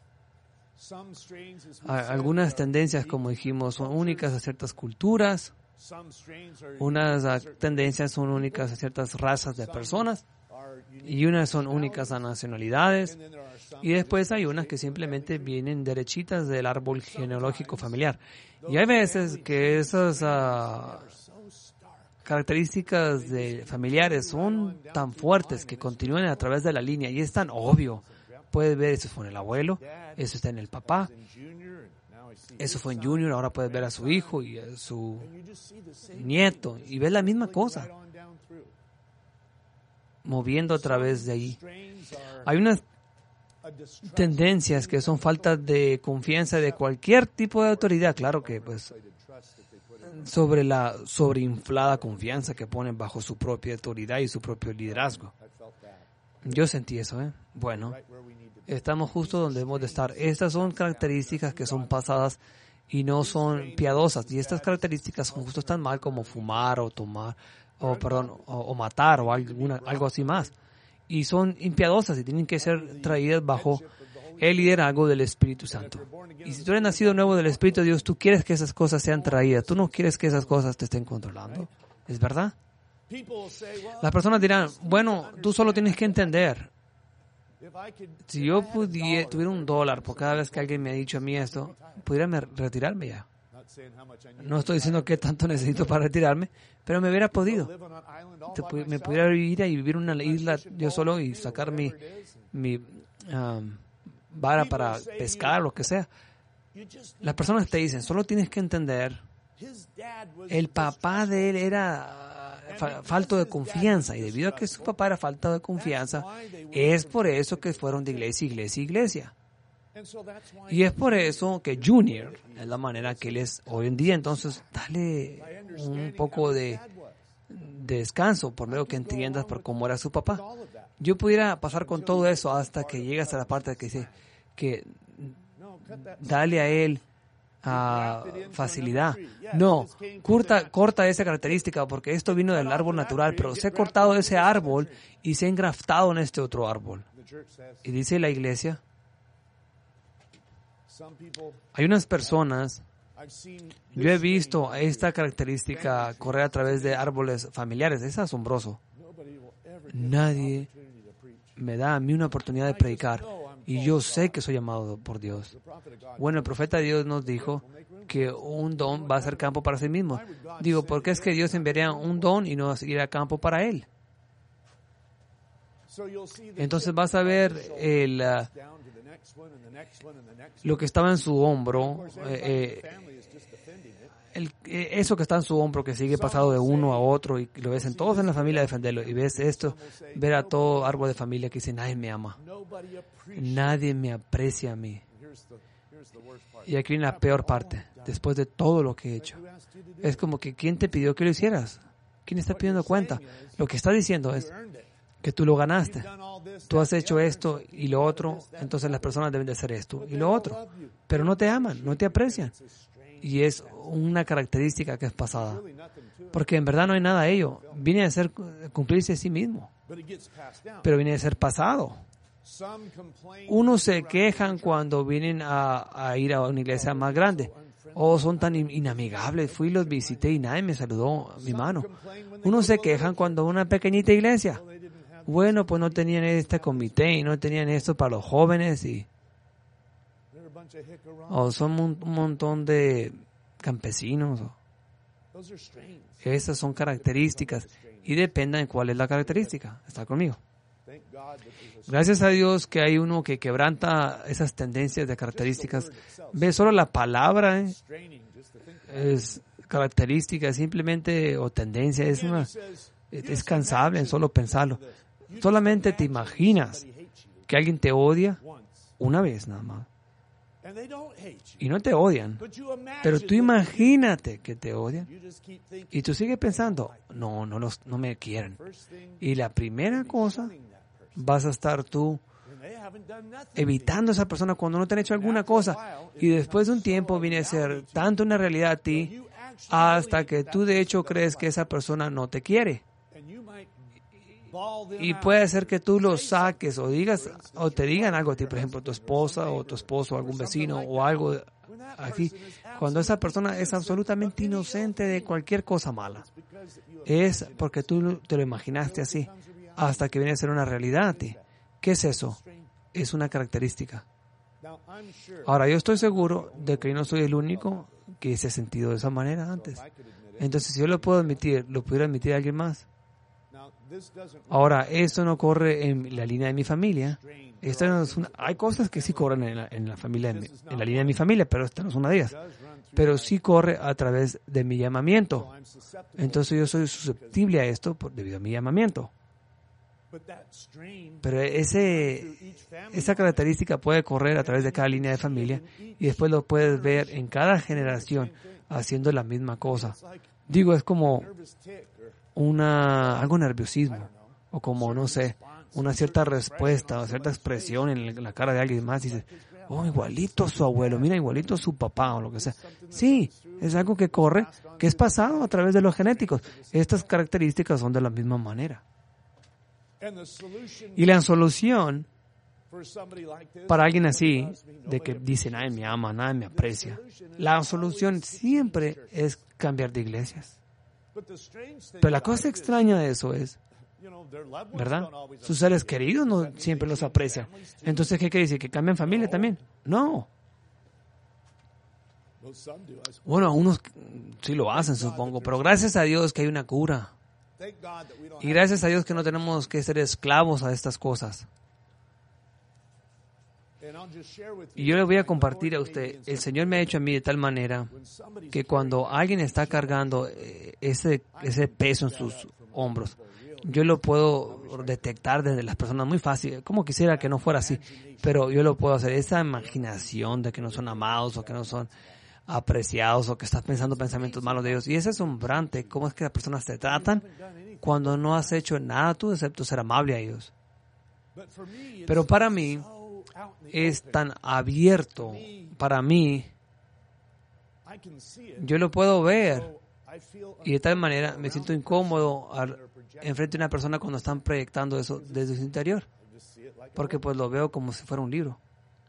Algunas tendencias, como dijimos, son únicas a ciertas culturas. Unas tendencias son únicas a ciertas razas de personas. Y unas son únicas a nacionalidades. Y después hay unas que simplemente vienen derechitas del árbol genealógico familiar. Y hay veces que esas características familiares son tan fuertes que continúan a través de la línea. Y es tan obvio. Puedes ver, eso fue en el abuelo, eso está en el papá, eso fue en Junior, ahora puedes ver a su hijo y a su nieto. Y ves la misma cosa moviendo a través de ahí. Hay unas tendencias que son falta de confianza de cualquier tipo de autoridad, claro que pues sobre la sobreinflada confianza que ponen bajo su propia autoridad y su propio liderazgo. Yo sentí eso, Bueno, estamos justo donde debemos de estar. Estas son características que son pasadas y no son piadosas. Y estas características son justo tan mal como fumar o tomar, o matar o algo así más. Y son impiadosas y tienen que ser traídas bajo el liderazgo del Espíritu Santo. Y si tú eres nacido nuevo del Espíritu de Dios, tú quieres que esas cosas sean traídas. Tú no quieres que esas cosas te estén controlando. ¿Es verdad? Las personas dirán, bueno, tú solo tienes que entender. Si yo tuviera $1 por cada vez que alguien me ha dicho a mí esto, pudiera retirarme ya. No estoy diciendo qué tanto necesito para retirarme, pero me hubiera podido. Me pudiera ir y vivir en una isla yo solo y sacar mi vara para pescar o lo que sea. Las personas te dicen, solo tienes que entender, el papá de él era falto de confianza, y debido a que su papá era falta de confianza, es por eso que fueron de iglesia, iglesia, iglesia. Y es por eso que Junior es la manera que él es hoy en día. Entonces, dale un poco de descanso por medio que entiendas por cómo era su papá. Yo pudiera pasar con todo eso hasta que llegas a la parte que dice que dale a él facilidad. No, corta esa característica porque esto vino del árbol natural, pero se ha cortado ese árbol y se ha engraftado en este otro árbol. Y dice la iglesia, hay unas personas, yo he visto esta característica correr a través de árboles familiares, es asombroso. Nadie me da a mí una oportunidad de predicar y yo sé que soy llamado por Dios. Bueno, el profeta de Dios nos dijo que un don va a ser campo para sí mismo. Digo, ¿por qué es que Dios enviaría un don y no seguirá campo para él? Entonces vas a ver lo que estaba en su hombro, eso que está en su hombro que sigue pasado de uno a otro y lo ves en todos en la familia defenderlo y ves esto, ver a todo árbol de familia que dice nadie me ama, nadie me aprecia a mí. Y aquí viene la peor parte, después de todo lo que he hecho. Es como que ¿quién te pidió que lo hicieras? ¿Quién está pidiendo cuenta? Lo que está diciendo es que tú lo ganaste. Tú has hecho esto y lo otro, entonces las personas deben de hacer esto y lo otro. Pero no te aman, no te aprecian. Y es una característica que es pasada. Porque en verdad no hay nada de ello. Viene a ser cumplirse a sí mismo. Pero viene a ser pasado. Unos se quejan cuando vienen a ir a una iglesia más grande. Oh, son tan inamigables. Fui y los visité y nadie me saludó mi mano. Unos se quejan cuando una pequeñita iglesia. Bueno, pues no tenían este comité y no tenían esto para los jóvenes y son un montón de campesinos. Esas son características y dependen de cuál es la característica. ¿Está conmigo? Gracias a Dios que hay uno que quebranta esas tendencias de características. Ve, solo la palabra es característica simplemente o tendencia, es cansable en solo pensarlo. Solamente te imaginas que alguien te odia una vez nada más. Y no te odian. Pero tú imagínate que te odian. Y tú sigues pensando, no me quieren. Y la primera cosa, vas a estar tú evitando a esa persona cuando no te han hecho alguna cosa. Y después de un tiempo viene a ser tanto una realidad a ti, hasta que tú de hecho crees que esa persona no te quiere. Y puede ser que tú lo saques o digas o te digan algo a ti, por ejemplo, tu esposa o tu esposo, algún vecino o algo así. Cuando esa persona es absolutamente inocente de cualquier cosa mala, es porque tú te lo imaginaste así, hasta que viene a ser una realidad a ti. ¿Qué es eso? Es una característica. Ahora, yo estoy seguro de que yo no soy el único que se ha sentido de esa manera antes. Entonces, si yo lo puedo admitir, ¿lo pudiera admitir alguien más? Ahora, esto no corre en la línea de mi familia. Hay cosas que sí corren en la familia, en la línea de mi familia, pero esta no es una de ellas. Pero sí corre a través de mi llamamiento. Entonces yo soy susceptible a esto debido a mi llamamiento. Pero esa característica puede correr a través de cada línea de familia y después lo puedes ver en cada generación haciendo la misma cosa. Digo, es como algo nerviosismo, o como, no sé, una cierta respuesta, o cierta expresión en la cara de alguien más, y dice, oh, igualito su abuelo, mira, igualito su papá, o lo que sea. Sí, es algo que corre, que es pasado a través de los genéticos. Estas características son de la misma manera. Y la solución para alguien así, de que dice, nadie me ama, nadie me aprecia, la solución siempre es cambiar de iglesias. Pero la cosa extraña de eso es, ¿verdad? Sus seres queridos no siempre los aprecian. Entonces, ¿qué quiere decir? ¿Que cambian familia también? No. Bueno, unos sí lo hacen, supongo, pero gracias a Dios que hay una cura. Y gracias a Dios que no tenemos que ser esclavos a estas cosas. Y yo le voy a compartir a usted, el Señor me ha hecho a mí de tal manera que cuando alguien está cargando ese peso en sus hombros, yo lo puedo detectar desde las personas muy fácil, como quisiera que no fuera así, pero yo lo puedo hacer. Esa imaginación de que no son amados o que no son apreciados o que estás pensando pensamientos malos de ellos, y es asombrante cómo es que las personas te tratan cuando no has hecho nada tú excepto ser amable a ellos. Pero para mí es tan abierto, para mí, yo lo puedo ver y de tal manera me siento incómodo enfrente de una persona cuando están proyectando eso desde su interior, porque pues lo veo como si fuera un libro.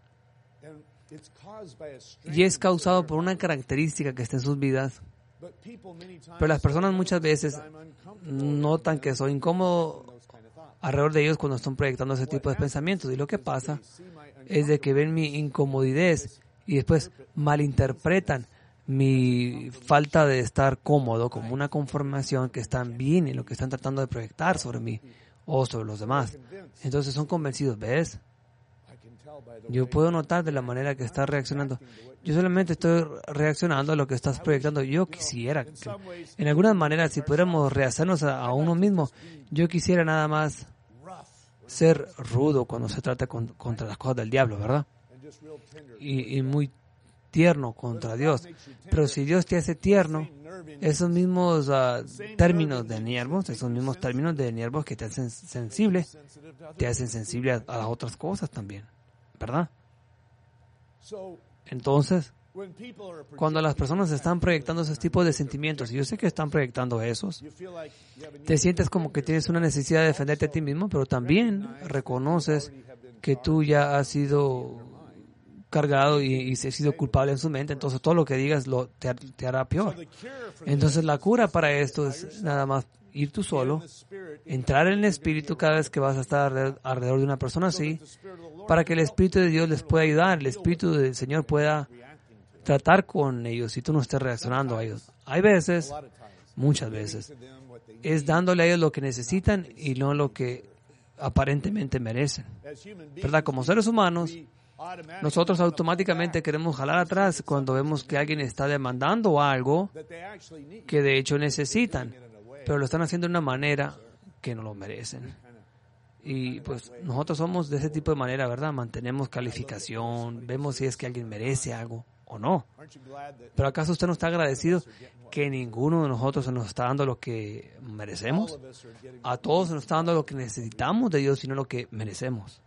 Y es causado por una característica que está en sus vidas. Pero las personas muchas veces notan que soy incómodo alrededor de ellos cuando están proyectando ese tipo de pensamientos. Y lo que pasa es de que ven mi incomodidad y después malinterpretan mi falta de estar cómodo como una conformación que están bien en lo que están tratando de proyectar sobre mí o sobre los demás. Entonces son convencidos, ¿ves? Yo puedo notar de la manera que estás reaccionando. Yo solamente estoy reaccionando a lo que estás proyectando. Yo quisiera, en algunas maneras, si pudiéramos rehacernos a uno mismo, yo quisiera nada más ser rudo cuando se trata contra las cosas del diablo, ¿verdad? Y muy tierno contra Dios. Pero si Dios te hace tierno, esos mismos términos de nervios que te hacen sensible a las otras cosas también, ¿verdad? Entonces, cuando las personas están proyectando esos tipos de sentimientos, y yo sé que están proyectando esos, te sientes como que tienes una necesidad de defenderte a ti mismo, pero también reconoces que tú ya has sido cargado y has sido culpable en su mente, entonces todo lo que digas te hará peor. Entonces la cura para esto es nada más ir tú solo, entrar en el Espíritu cada vez que vas a estar alrededor de una persona así, para que el Espíritu de Dios les pueda ayudar, el Espíritu del Señor pueda tratar con ellos y tú no estés reaccionando a ellos. Hay veces, muchas veces, es dándole a ellos lo que necesitan y no lo que aparentemente merecen. ¿Verdad? Como seres humanos, nosotros automáticamente queremos jalar atrás cuando vemos que alguien está demandando algo que de hecho necesitan, pero lo están haciendo de una manera que no lo merecen. Y pues nosotros somos de ese tipo de manera, ¿verdad? Mantenemos calificación, vemos si es que alguien merece algo o no. Pero ¿acaso usted no está agradecido que ninguno de nosotros se nos está dando lo que merecemos? A todos se nos está dando lo que necesitamos de Dios y no lo que merecemos.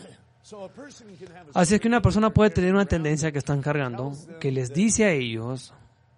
Así es que una persona puede tener una tendencia que están cargando, que les dice a ellos,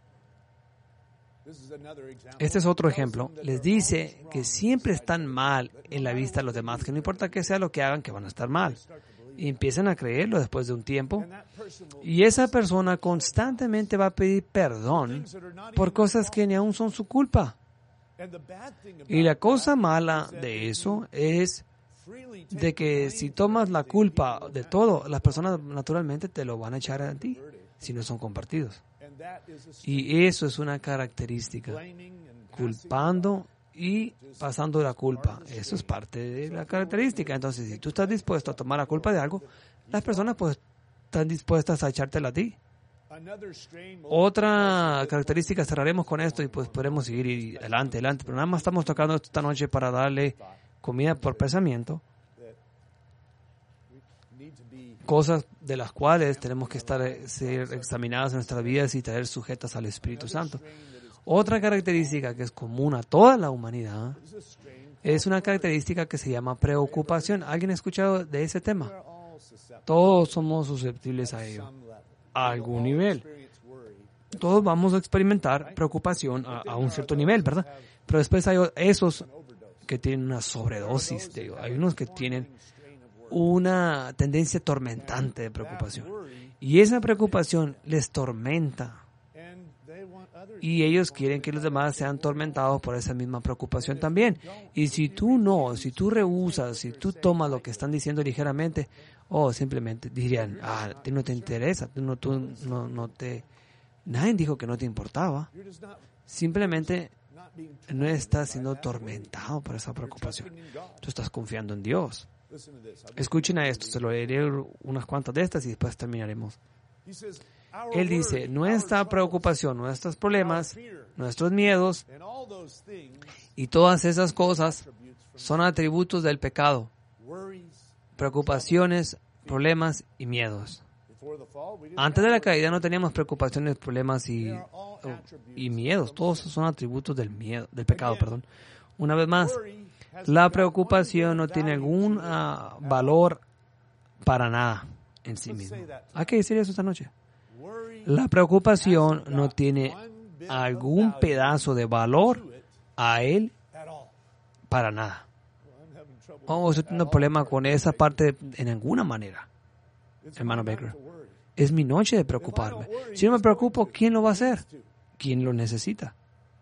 este es otro ejemplo, les dice que siempre están mal en la vista de los demás, que no importa qué sea lo que hagan, que van a estar mal. Y empiezan a creerlo después de un tiempo. Y esa persona constantemente va a pedir perdón por cosas que ni aún son su culpa. Y la cosa mala de eso es de que si tomas la culpa de todo, las personas naturalmente te lo van a echar a ti si no son compartidos. Y eso es una característica, culpando y pasando la culpa. Eso es parte de la característica. Entonces, si tú estás dispuesto a tomar la culpa de algo, las personas pues están dispuestas a echártela a ti. Otra característica, cerraremos con esto y pues podremos seguir adelante, pero nada más estamos tocando esto esta noche para darle comida por pensamiento, cosas de las cuales tenemos que ser examinadas en nuestras vidas y traer sujetas al Espíritu Santo. Otra característica que es común a toda la humanidad es una característica que se llama preocupación. ¿Alguien ha escuchado de ese tema? Todos somos susceptibles a ello, a algún nivel. Todos vamos a experimentar preocupación a un cierto nivel, ¿verdad? Pero después hay esos que tienen una sobredosis de ello. Hay unos que tienen una tendencia tormentante de preocupación. Y esa preocupación les tormenta. Y ellos quieren que los demás sean tormentados por esa misma preocupación también. Y si tú rehusas, si tú tomas lo que están diciendo ligeramente, o simplemente dirían, a ti no te interesa, nadie dijo que no te importaba. Simplemente no estás siendo atormentado por esa preocupación. Tú estás confiando en Dios. Escuchen a esto, se lo leeré unas cuantas de estas y después terminaremos. Él dice, nuestra preocupación, nuestros problemas, nuestros miedos y todas esas cosas son atributos del pecado. Preocupaciones, problemas y miedos. Antes de la caída no teníamos preocupaciones, problemas y miedos. Todos son atributos del pecado. Una vez más, la preocupación no tiene algún valor para nada en sí mismo. Hay que decir eso esta noche. La preocupación no tiene algún pedazo de valor a él para nada. Vamos a tener un problema con esa parte en alguna manera, hermano Baker. Es mi noche de preocuparme. Si no me preocupo, ¿quién lo va a hacer? ¿Quién lo necesita?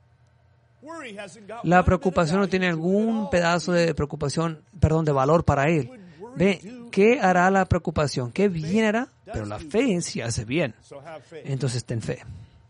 La preocupación no tiene algún pedazo de de valor para él. Ve, ¿qué hará la preocupación? ¿Qué bien hará? Pero la fe sí hace bien. Entonces ten fe.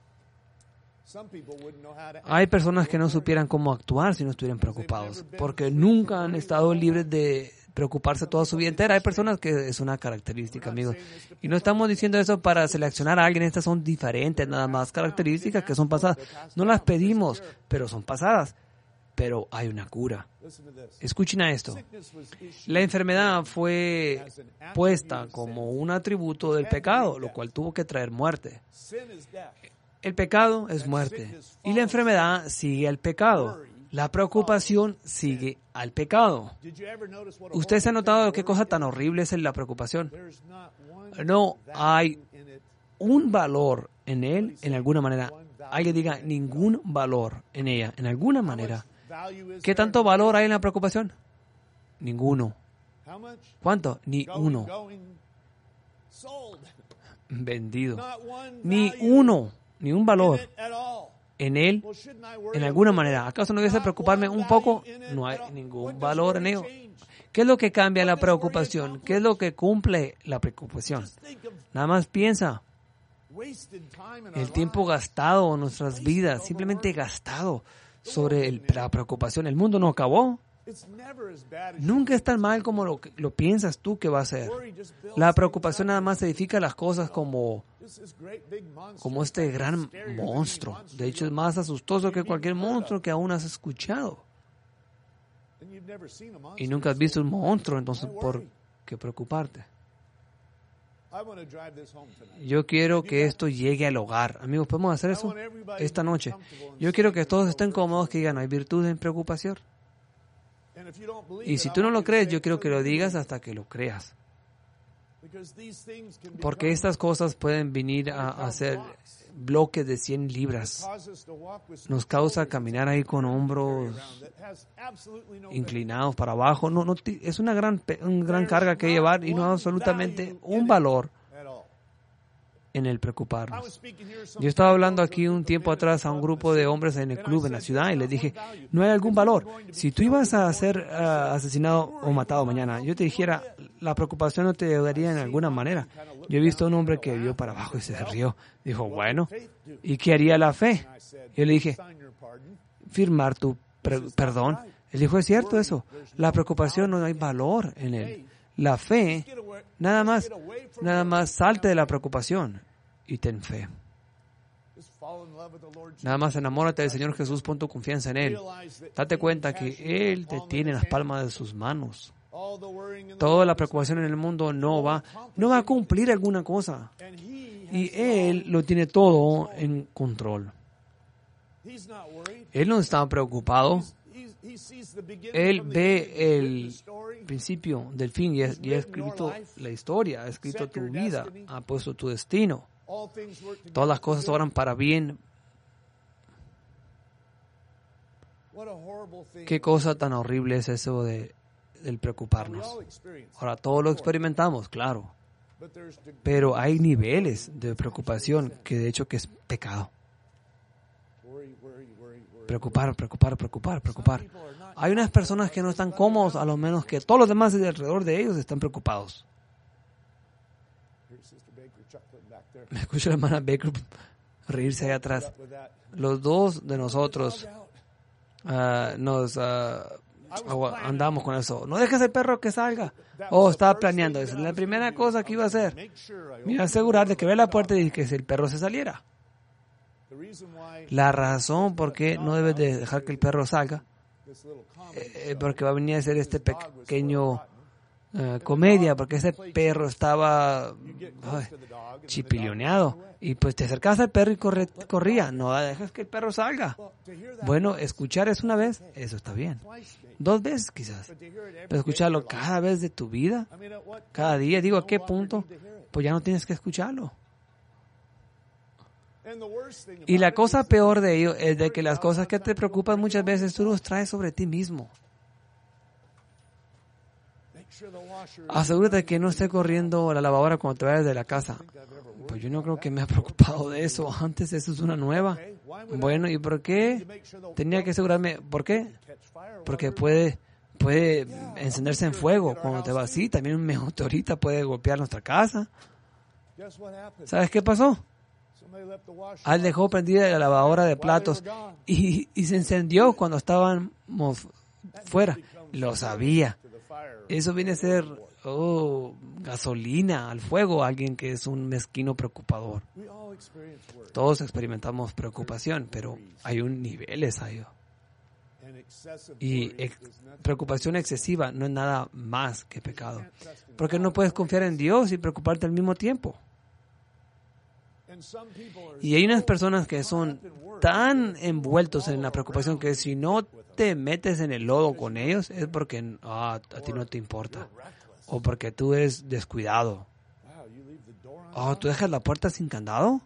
Hay personas que no supieran cómo actuar si no estuvieran preocupados, porque nunca han estado libres de preocuparse toda su vida entera. Hay personas que es una característica, amigos. Y no estamos diciendo eso para seleccionar a alguien. Estas son diferentes, nada más características que son pasadas. No las pedimos, pero son pasadas. pero hay una cura. Escuchen a esto. La enfermedad fue puesta como un atributo del pecado, lo cual tuvo que traer muerte. El pecado es muerte y la enfermedad sigue al pecado. La preocupación sigue al pecado. ¿Usted se ha notado qué cosa tan horrible es la preocupación? No hay un valor en él, en alguna manera. Alguien diga ningún valor en ella, en alguna manera. ¿Qué tanto valor hay en la preocupación? Ninguno. ¿Cuánto? Ni uno. Vendido. Ni uno. Ni un valor en él, en alguna manera. ¿Acaso no debe preocuparme un poco? No hay ningún valor en ello. ¿Qué es lo que cambia la preocupación? ¿Qué es lo que cumple la preocupación? Nada más piensa. El tiempo gastado en nuestras vidas, simplemente gastado sobre la preocupación. El mundo no acabó. Nunca es tan mal como lo piensas tú que va a ser. La preocupación nada más edifica las cosas como este gran monstruo. De hecho, es más asustoso que cualquier monstruo que aún has escuchado. Y nunca has visto un monstruo, entonces ¿por qué preocuparte? Yo quiero que esto llegue al hogar. Amigos, ¿podemos hacer eso esta noche? Yo quiero que todos estén cómodos, que digan, ¿hay virtud en preocupación? Y si tú no lo crees, yo quiero que lo digas hasta que lo creas. Porque estas cosas pueden venir a hacer bloques de 100 libras. Nos causa caminar ahí con hombros inclinados para abajo. Es una gran carga que llevar y no hay absolutamente un valor en el preocuparnos. Yo estaba hablando aquí un tiempo atrás a un grupo de hombres en el club en la ciudad y les dije, no hay algún valor. Si tú ibas a ser asesinado o matado mañana, yo te dijera, la preocupación no te ayudaría en alguna manera. Yo he visto a un hombre que vio para abajo y se rió. Dijo, bueno, ¿y qué haría la fe? Yo le dije, firmar tu perdón. Él dijo, es cierto eso. La preocupación no hay valor en él. La fe, nada más salte de la preocupación y ten fe. Nada más enamórate del Señor Jesús, pon tu confianza en Él. Date cuenta que Él te tiene en las palmas de sus manos. Toda la preocupación en el mundo no va a cumplir alguna cosa. Y Él lo tiene todo en control. Él no está preocupado. Él ve el principio del fin y ha escrito la historia, ha escrito tu vida, ha puesto tu destino. Todas las cosas obran para bien. Qué cosa tan horrible es eso del preocuparnos. Ahora, todos lo experimentamos, claro. Pero hay niveles de preocupación que de hecho que es pecado. Preocupar. Hay unas personas que no están cómodos, a lo menos que todos los demás alrededor de ellos están preocupados. Me escucho a la hermana Baker reírse allá atrás. Los dos de nosotros andamos con eso. No dejes el perro que salga. Estaba planeando. Esa es la primera cosa que iba a hacer. Me iba a asegurar de que vea la puerta y que el perro se saliera. La razón por qué no debes de dejar que el perro salga porque va a venir a ser este pequeño comedia, porque ese perro estaba chipiloneado y pues te acercabas al perro y corría. No dejes que el perro salga. Bueno, escuchar es una vez, eso está bien. 2 veces quizás, pero escucharlo cada vez de tu vida, cada día, digo, ¿a qué punto? Pues ya no tienes que escucharlo. Y la cosa peor de ello es de que las cosas que te preocupan muchas veces tú los traes sobre ti mismo. Asegúrate que no esté corriendo la lavadora cuando te vayas de la casa. Pues yo no creo que me ha preocupado de eso. Antes eso es una nueva. Bueno, ¿y por qué? Tenía que asegurarme. ¿Por qué? Porque puede encenderse en fuego cuando te vas. Sí, también un meteorito puede golpear nuestra casa. ¿Sabes qué pasó? Él dejó prendida la lavadora de platos y se encendió cuando estábamos fuera. Lo sabía. Eso viene a ser gasolina al fuego, alguien que es un mezquino preocupador. Todos experimentamos preocupación, pero hay un niveles a ello. Y preocupación excesiva no es nada más que pecado. Porque no puedes confiar en Dios y preocuparte al mismo tiempo. Y hay unas personas que son tan envueltos en la preocupación que si no te metes en el lodo con ellos es porque a ti no te importa. O porque tú eres descuidado. ¿Tú dejas la puerta sin candado?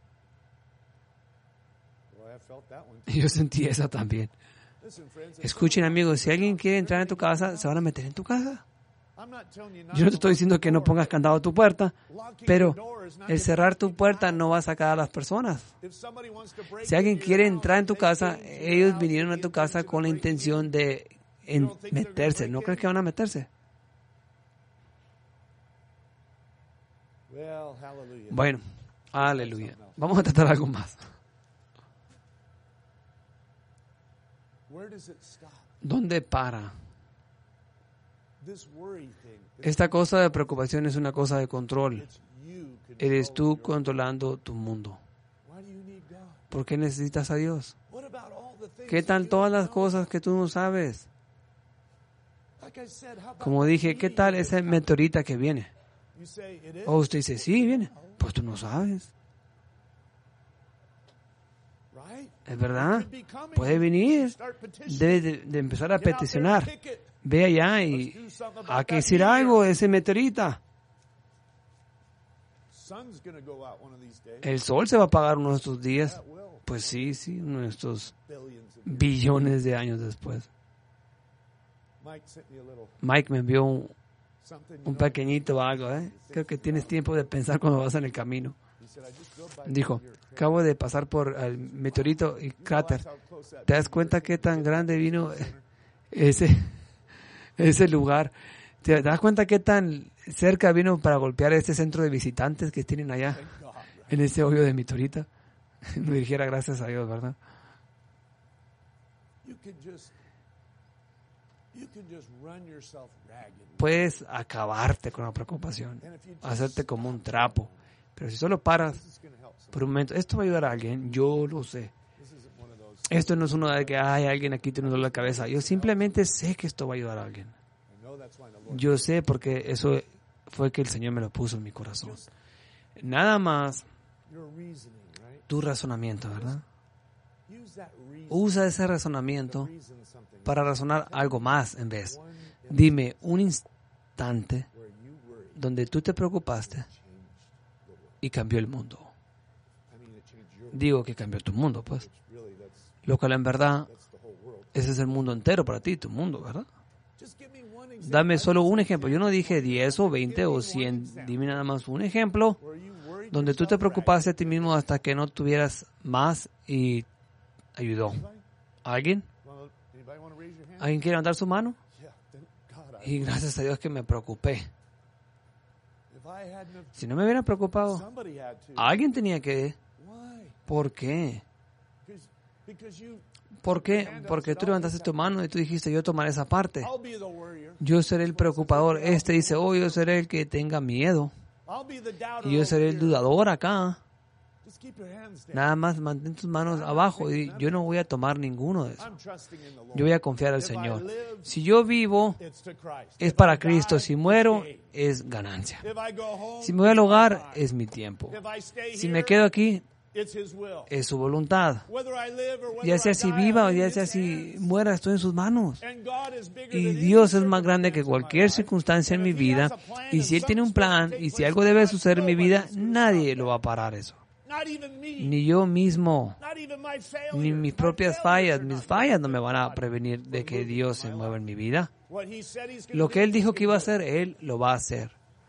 Yo sentí esa también. Escuchen, amigos, si alguien quiere entrar en tu casa, se van a meter en tu casa. Yo no te estoy diciendo que no pongas candado a tu puerta, pero el cerrar tu puerta no va a sacar a las personas. Si alguien quiere entrar en tu casa, ellos vinieron a tu casa con la intención de meterse. ¿No crees que van a meterse? Bueno, aleluya. Vamos a tratar algo más. ¿Dónde para? Esta cosa de preocupación es una cosa de control. Eres tú controlando tu mundo. ¿Por qué necesitas a Dios? ¿Qué tal todas las cosas que tú no sabes? Como dije, ¿qué tal ese meteorita que viene? Usted dice, sí, viene. Pues tú no sabes. ¿Es verdad? Puede venir. Debe de empezar a peticionar. Ve allá y hay que decir algo de ese meteorita. El sol se va a apagar uno de estos días. Pues sí, uno de estos billones de años después. Mike me envió un pequeñito algo, Creo que tienes tiempo de pensar cuando vas en el camino. Dijo, acabo de pasar por el meteorito y cráter. ¿Te das cuenta qué tan grande vino ese lugar? ¿Te das cuenta qué tan cerca vino para golpear este centro de visitantes que tienen allá en ese hoyo de meteorita? Me dijera gracias a Dios, ¿verdad? Puedes acabarte con la preocupación, hacerte como un trapo. Pero si solo paras por un momento, esto va a ayudar a alguien, yo lo sé. Esto no es uno de que hay alguien aquí tiene un dolor de cabeza. Yo simplemente sé que esto va a ayudar a alguien. Yo sé porque eso fue que el Señor me lo puso en mi corazón. Nada más tu razonamiento, ¿verdad? Usa ese razonamiento para razonar algo más en vez. Dime un instante donde tú te preocupaste y cambió el mundo. Digo que cambió tu mundo, pues. Lo cual en verdad, ese es el mundo entero para ti, tu mundo, ¿verdad? Dame solo un ejemplo. Yo no dije 10 o 20 o 100. Dime nada más un ejemplo donde tú te preocupaste a ti mismo hasta que no tuvieras más y ayudó. ¿Alguien? ¿Alguien quiere levantar su mano? Y gracias a Dios que me preocupé. Si no me hubiera preocupado, alguien tenía que. ¿Por qué? ¿Por qué? Porque tú levantaste tu mano y tú dijiste, yo tomaré esa parte. Yo seré el preocupador. Este dice, yo seré el que tenga miedo. Y yo seré el dudador acá. Nada más mantén tus manos abajo y yo no voy a tomar ninguno de eso. Yo voy a confiar al Señor. Si yo vivo, es para Cristo. Si muero, es ganancia. Si me voy al hogar, es mi tiempo. Si me quedo aquí, es su voluntad. Ya sea si viva o ya sea si muera, estoy en sus manos. Y Dios es más grande que cualquier circunstancia en mi vida. Y si Él tiene un plan y si algo debe suceder en mi vida, nadie lo va a parar eso. Ni yo mismo, ni mis propias fallas. Mis fallas no me van a prevenir de que Dios se mueva en mi vida. Lo que Él dijo que iba a hacer, Él lo va a hacer.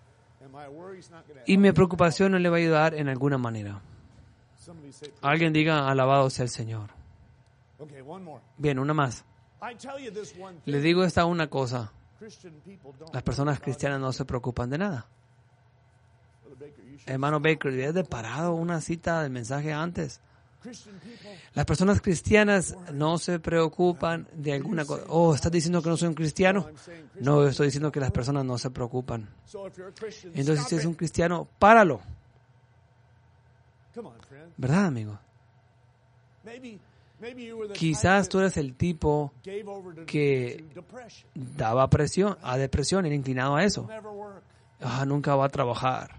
Y mi preocupación no le va a ayudar en alguna manera. Alguien diga, alabado sea el Señor. Bien, una más. Le digo esta una cosa. Las personas cristianas no se preocupan de nada. Hermano Baker, debías de parado una cita del mensaje antes. Las personas cristianas no se preocupan de alguna cosa. ¿Estás diciendo que no soy un cristiano? No, estoy diciendo que las personas no se preocupan. Entonces, si es un cristiano, páralo. ¿Verdad, amigo? Quizás tú eres el tipo que daba presión a depresión, era inclinado a eso. Nunca va a trabajar.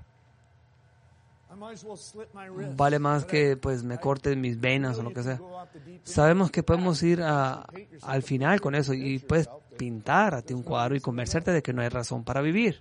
Vale más que pues me corten mis venas o lo que sea. Sabemos que podemos ir al final con eso y puedes pintarte un cuadro y convencerte de que no hay razón para vivir.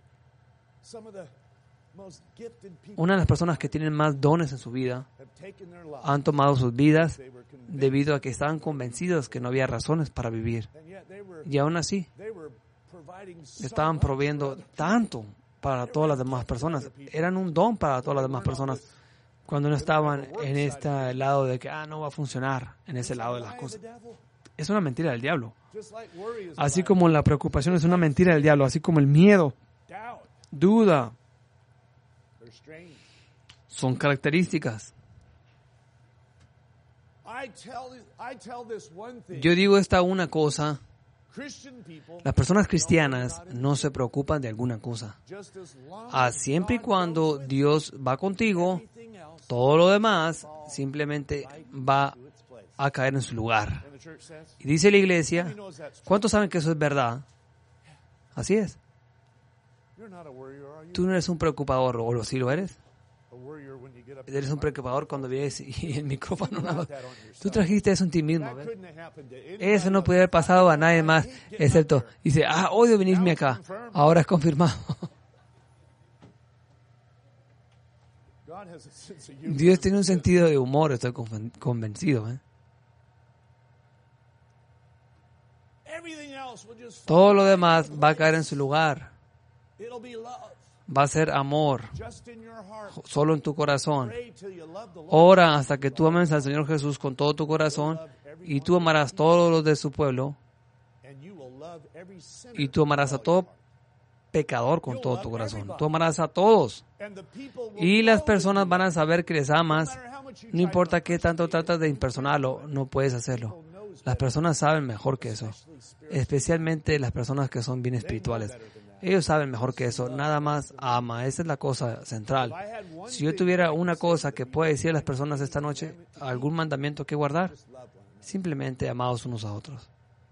Una de las personas que tienen más dones en su vida han tomado sus vidas debido a que estaban convencidos que no había razones para vivir. Y aún así, estaban proveyendo tanto para todas las demás personas. Eran un don para todas las demás personas cuando no estaban en este lado de que no va a funcionar, en ese lado de las cosas. Es una mentira del diablo. Así como la preocupación es una mentira del diablo, así como el miedo, duda, son características. Yo digo esta una cosa. Las personas cristianas no se preocupan de alguna cosa. Siempre y cuando Dios va contigo, todo lo demás simplemente va a caer en su lugar. Y dice la iglesia, ¿cuántos saben que eso es verdad? Así es. Tú no eres un preocupador, ¿o sí lo eres? Eres un preocupador cuando vienes y el micrófono no. Tú trajiste eso en ti mismo, ¿ves? Eso no puede haber pasado a nadie más, excepto, dice, odio venirme acá. Ahora es confirmado. Dios tiene un sentido de humor, estoy convencido, ¿eh? Todo lo demás va a caer en su lugar. Va a ser amor, solo en tu corazón. Ora hasta que tú ames al Señor Jesús con todo tu corazón y tú amarás todos los de su pueblo y tú amarás a todo pecador con todo tu corazón. Tú amarás a todos y las personas van a saber que les amas. No importa qué tanto tratas de impersonarlo, no puedes hacerlo. Las personas saben mejor que eso, especialmente las personas que son bien espirituales. Ellos saben mejor que eso. Nada más ama. Esa es la cosa central. Si yo tuviera una cosa que pueda decir a las personas esta noche, algún mandamiento que guardar, simplemente amados unos a otros.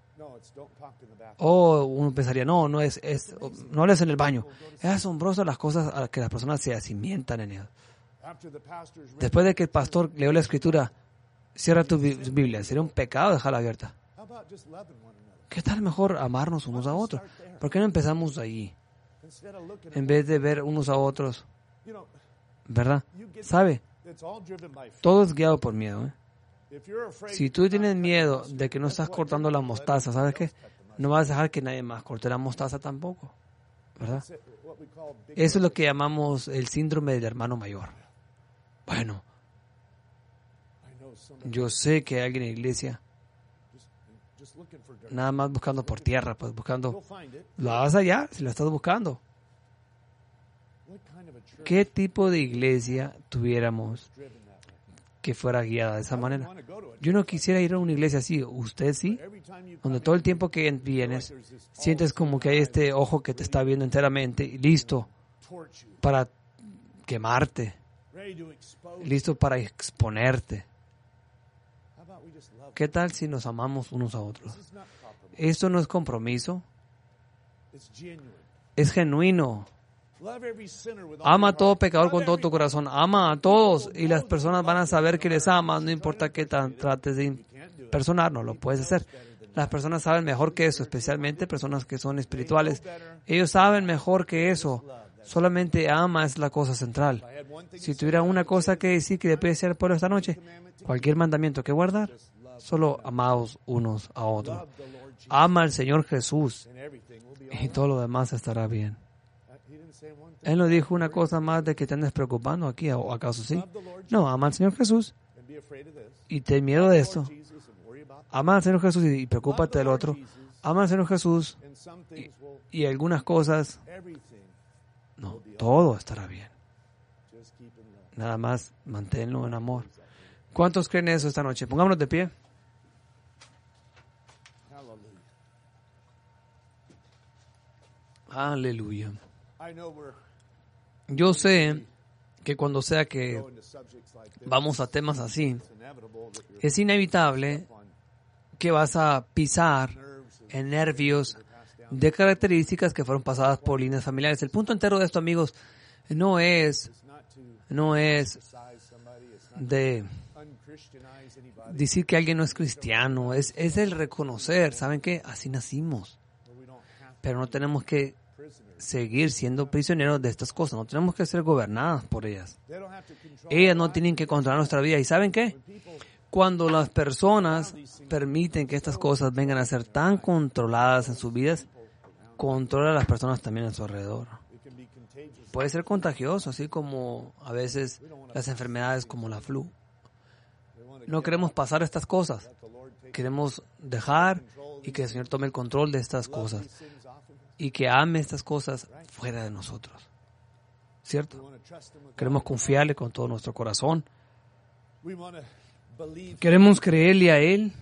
Uno pensaría, no hables en el baño. Es asombroso las cosas a las que las personas se acimientan en ellas. Después de que el pastor leyó la escritura, cierra tu Biblia. Sería un pecado dejarla abierta. ¿Qué tal mejor amarnos unos a otros? ¿Por qué no empezamos ahí? En vez de ver unos a otros, ¿verdad? ¿Sabe? Todo es guiado por miedo, ¿eh? Si tú tienes miedo de que no estás cortando la mostaza, ¿sabes qué? No vas a dejar que nadie más corte la mostaza tampoco, ¿verdad? Eso es lo que llamamos el síndrome del hermano mayor. Bueno, yo sé que hay alguien en la iglesia nada más buscando por tierra, pues buscando. Lo vas allá si lo estás buscando. ¿Qué tipo de iglesia tuviéramos que fuera guiada de esa manera? Yo no quisiera ir a una iglesia así. ¿Usted sí? Donde todo el tiempo que vienes, sientes como que hay este ojo que te está viendo enteramente y listo para quemarte, listo para exponerte. ¿Qué tal si nos amamos unos a otros? Esto no es compromiso, es genuino. Ama a todo pecador con todo tu corazón. Ama a todos y las personas van a saber que les amas, no importa qué trates de impersonar, no lo puedes hacer. Las personas saben mejor que eso, especialmente personas que son espirituales. Ellos saben mejor que eso. Solamente ama es la cosa central. Si tuviera una cosa que decir que le puede decir al pueblo esta noche, cualquier mandamiento que guardar, solo amaos unos a otros. Ama al Señor Jesús y todo lo demás estará bien. Él no dijo una cosa más de que te andes preocupando aquí, ¿o acaso sí? No, ama al Señor Jesús y ten miedo de esto. Ama al Señor Jesús y preocúpate del otro. Ama al Señor Jesús y algunas cosas, no, todo estará bien. Nada más manténlo en amor. ¿Cuántos creen eso esta noche? Pongámonos de pie. Aleluya. Yo sé que cuando sea que vamos a temas así, es inevitable que vas a pisar en nervios de características que fueron pasadas por líneas familiares. El punto entero de esto, amigos, no es de decir que alguien no es cristiano, es el reconocer, ¿saben qué? Así nacimos. Pero no tenemos que seguir siendo prisioneros de estas cosas, no tenemos que ser gobernadas por ellas. Ellas no tienen que controlar nuestra vida. ¿Y saben qué? Cuando las personas permiten que estas cosas vengan a ser tan controladas en sus vidas, controla a las personas también a su alrededor. Puede ser contagioso, así como a veces las enfermedades como la flu. No queremos pasar estas cosas. Queremos dejar y que el Señor tome el control de estas cosas y que ame estas cosas fuera de nosotros. ¿Cierto? Queremos confiarle con todo nuestro corazón. Queremos creerle a Él.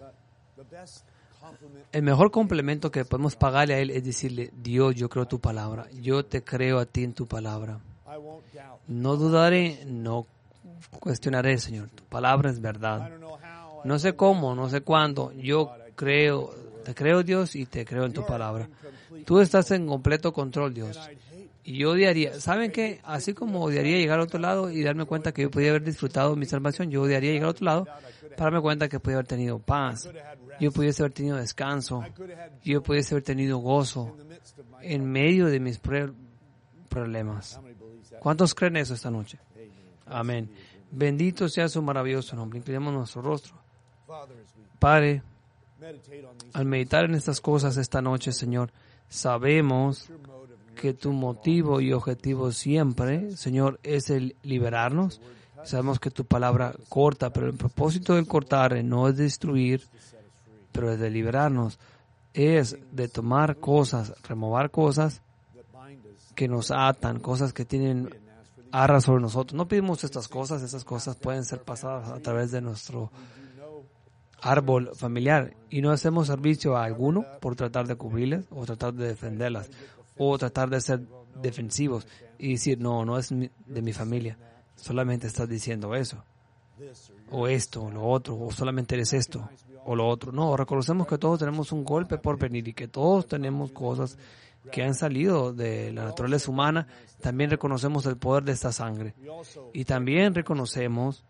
El mejor complemento que podemos pagarle a Él es decirle: Dios, yo creo tu palabra. Yo te creo a ti en tu palabra. No dudaré, no cuestionaré, Señor. Tu palabra es verdad. No sé cómo, no sé cuándo. Yo creo, te creo, Dios, y te creo en tu palabra. Tú estás en completo control, Dios. Y yo odiaría, ¿saben qué? Así como odiaría llegar a otro lado y darme cuenta que yo podía haber disfrutado mi salvación, yo odiaría llegar a otro lado para darme cuenta que podía haber tenido paz. Yo pudiese haber tenido descanso. Yo pudiese haber tenido gozo en medio de mis problemas. ¿Cuántos creen eso esta noche? Amén. Bendito sea su maravilloso nombre. Inclinemos nuestro rostro. Padre, al meditar en estas cosas esta noche, Señor, sabemos que tu motivo y objetivo siempre, Señor, es el liberarnos. Sabemos que tu palabra corta, pero el propósito del cortar no es destruir, pero es de liberarnos. Es de tomar cosas, remover cosas que nos atan, cosas que tienen arras sobre nosotros. No pedimos estas cosas pueden ser pasadas a través de nuestro árbol familiar y no hacemos servicio a alguno por tratar de cubrirlas o tratar de defenderlas o tratar de ser defensivos y decir, no es de mi familia. Solamente estás diciendo eso, o esto, o lo otro, o solamente eres esto, o lo otro. No, reconocemos que todos tenemos un golpe por venir y que todos tenemos cosas que han salido de la naturaleza humana. También reconocemos el poder de esta sangre. Y también reconocemos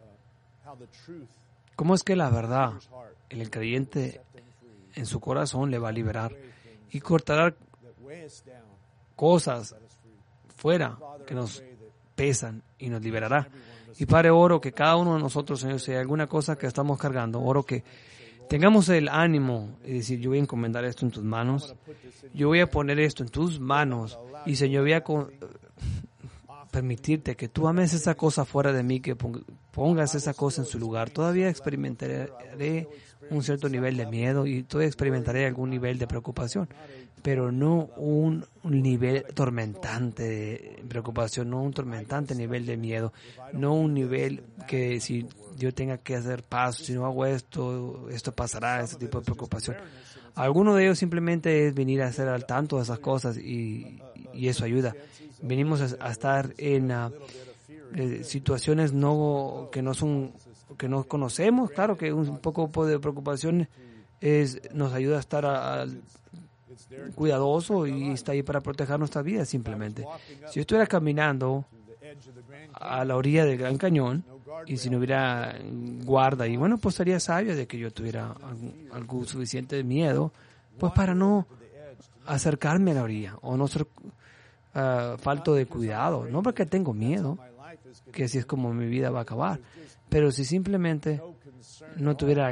cómo es que la verdad, el creyente en su corazón le va a liberar y cortará cosas fuera que nos pesan y nos liberará. Y Padre, oro que cada uno de nosotros, Señor, si hay alguna cosa que estamos cargando, oro que tengamos el ánimo y decir, yo voy a encomendar esto en tus manos, yo voy a poner esto en tus manos y Señor, voy a permitirte que tú ames esa cosa fuera de mí, que pongas esa cosa en su lugar. Todavía experimentaré un cierto nivel de miedo y todavía experimentaré algún nivel de preocupación, pero no un nivel tormentante de preocupación, no un tormentante nivel de miedo, no un nivel que si yo tenga que hacer pasos, si no hago esto pasará, ese tipo de preocupación. Alguno de ellos simplemente es venir a estar al tanto de esas cosas y eso ayuda. Venimos a estar en situaciones que no conocemos. Claro que un poco de preocupación nos ayuda a estar cuidadoso y está ahí para proteger nuestra vida simplemente. Si yo estuviera caminando a la orilla del Gran Cañón y si no hubiera guarda, y bueno, pues sería sabio de que yo tuviera algo suficiente de miedo, pues para no acercarme a la orilla o no ser falto de cuidado, no porque tengo miedo, que así es como mi vida va a acabar, pero si simplemente no tuviera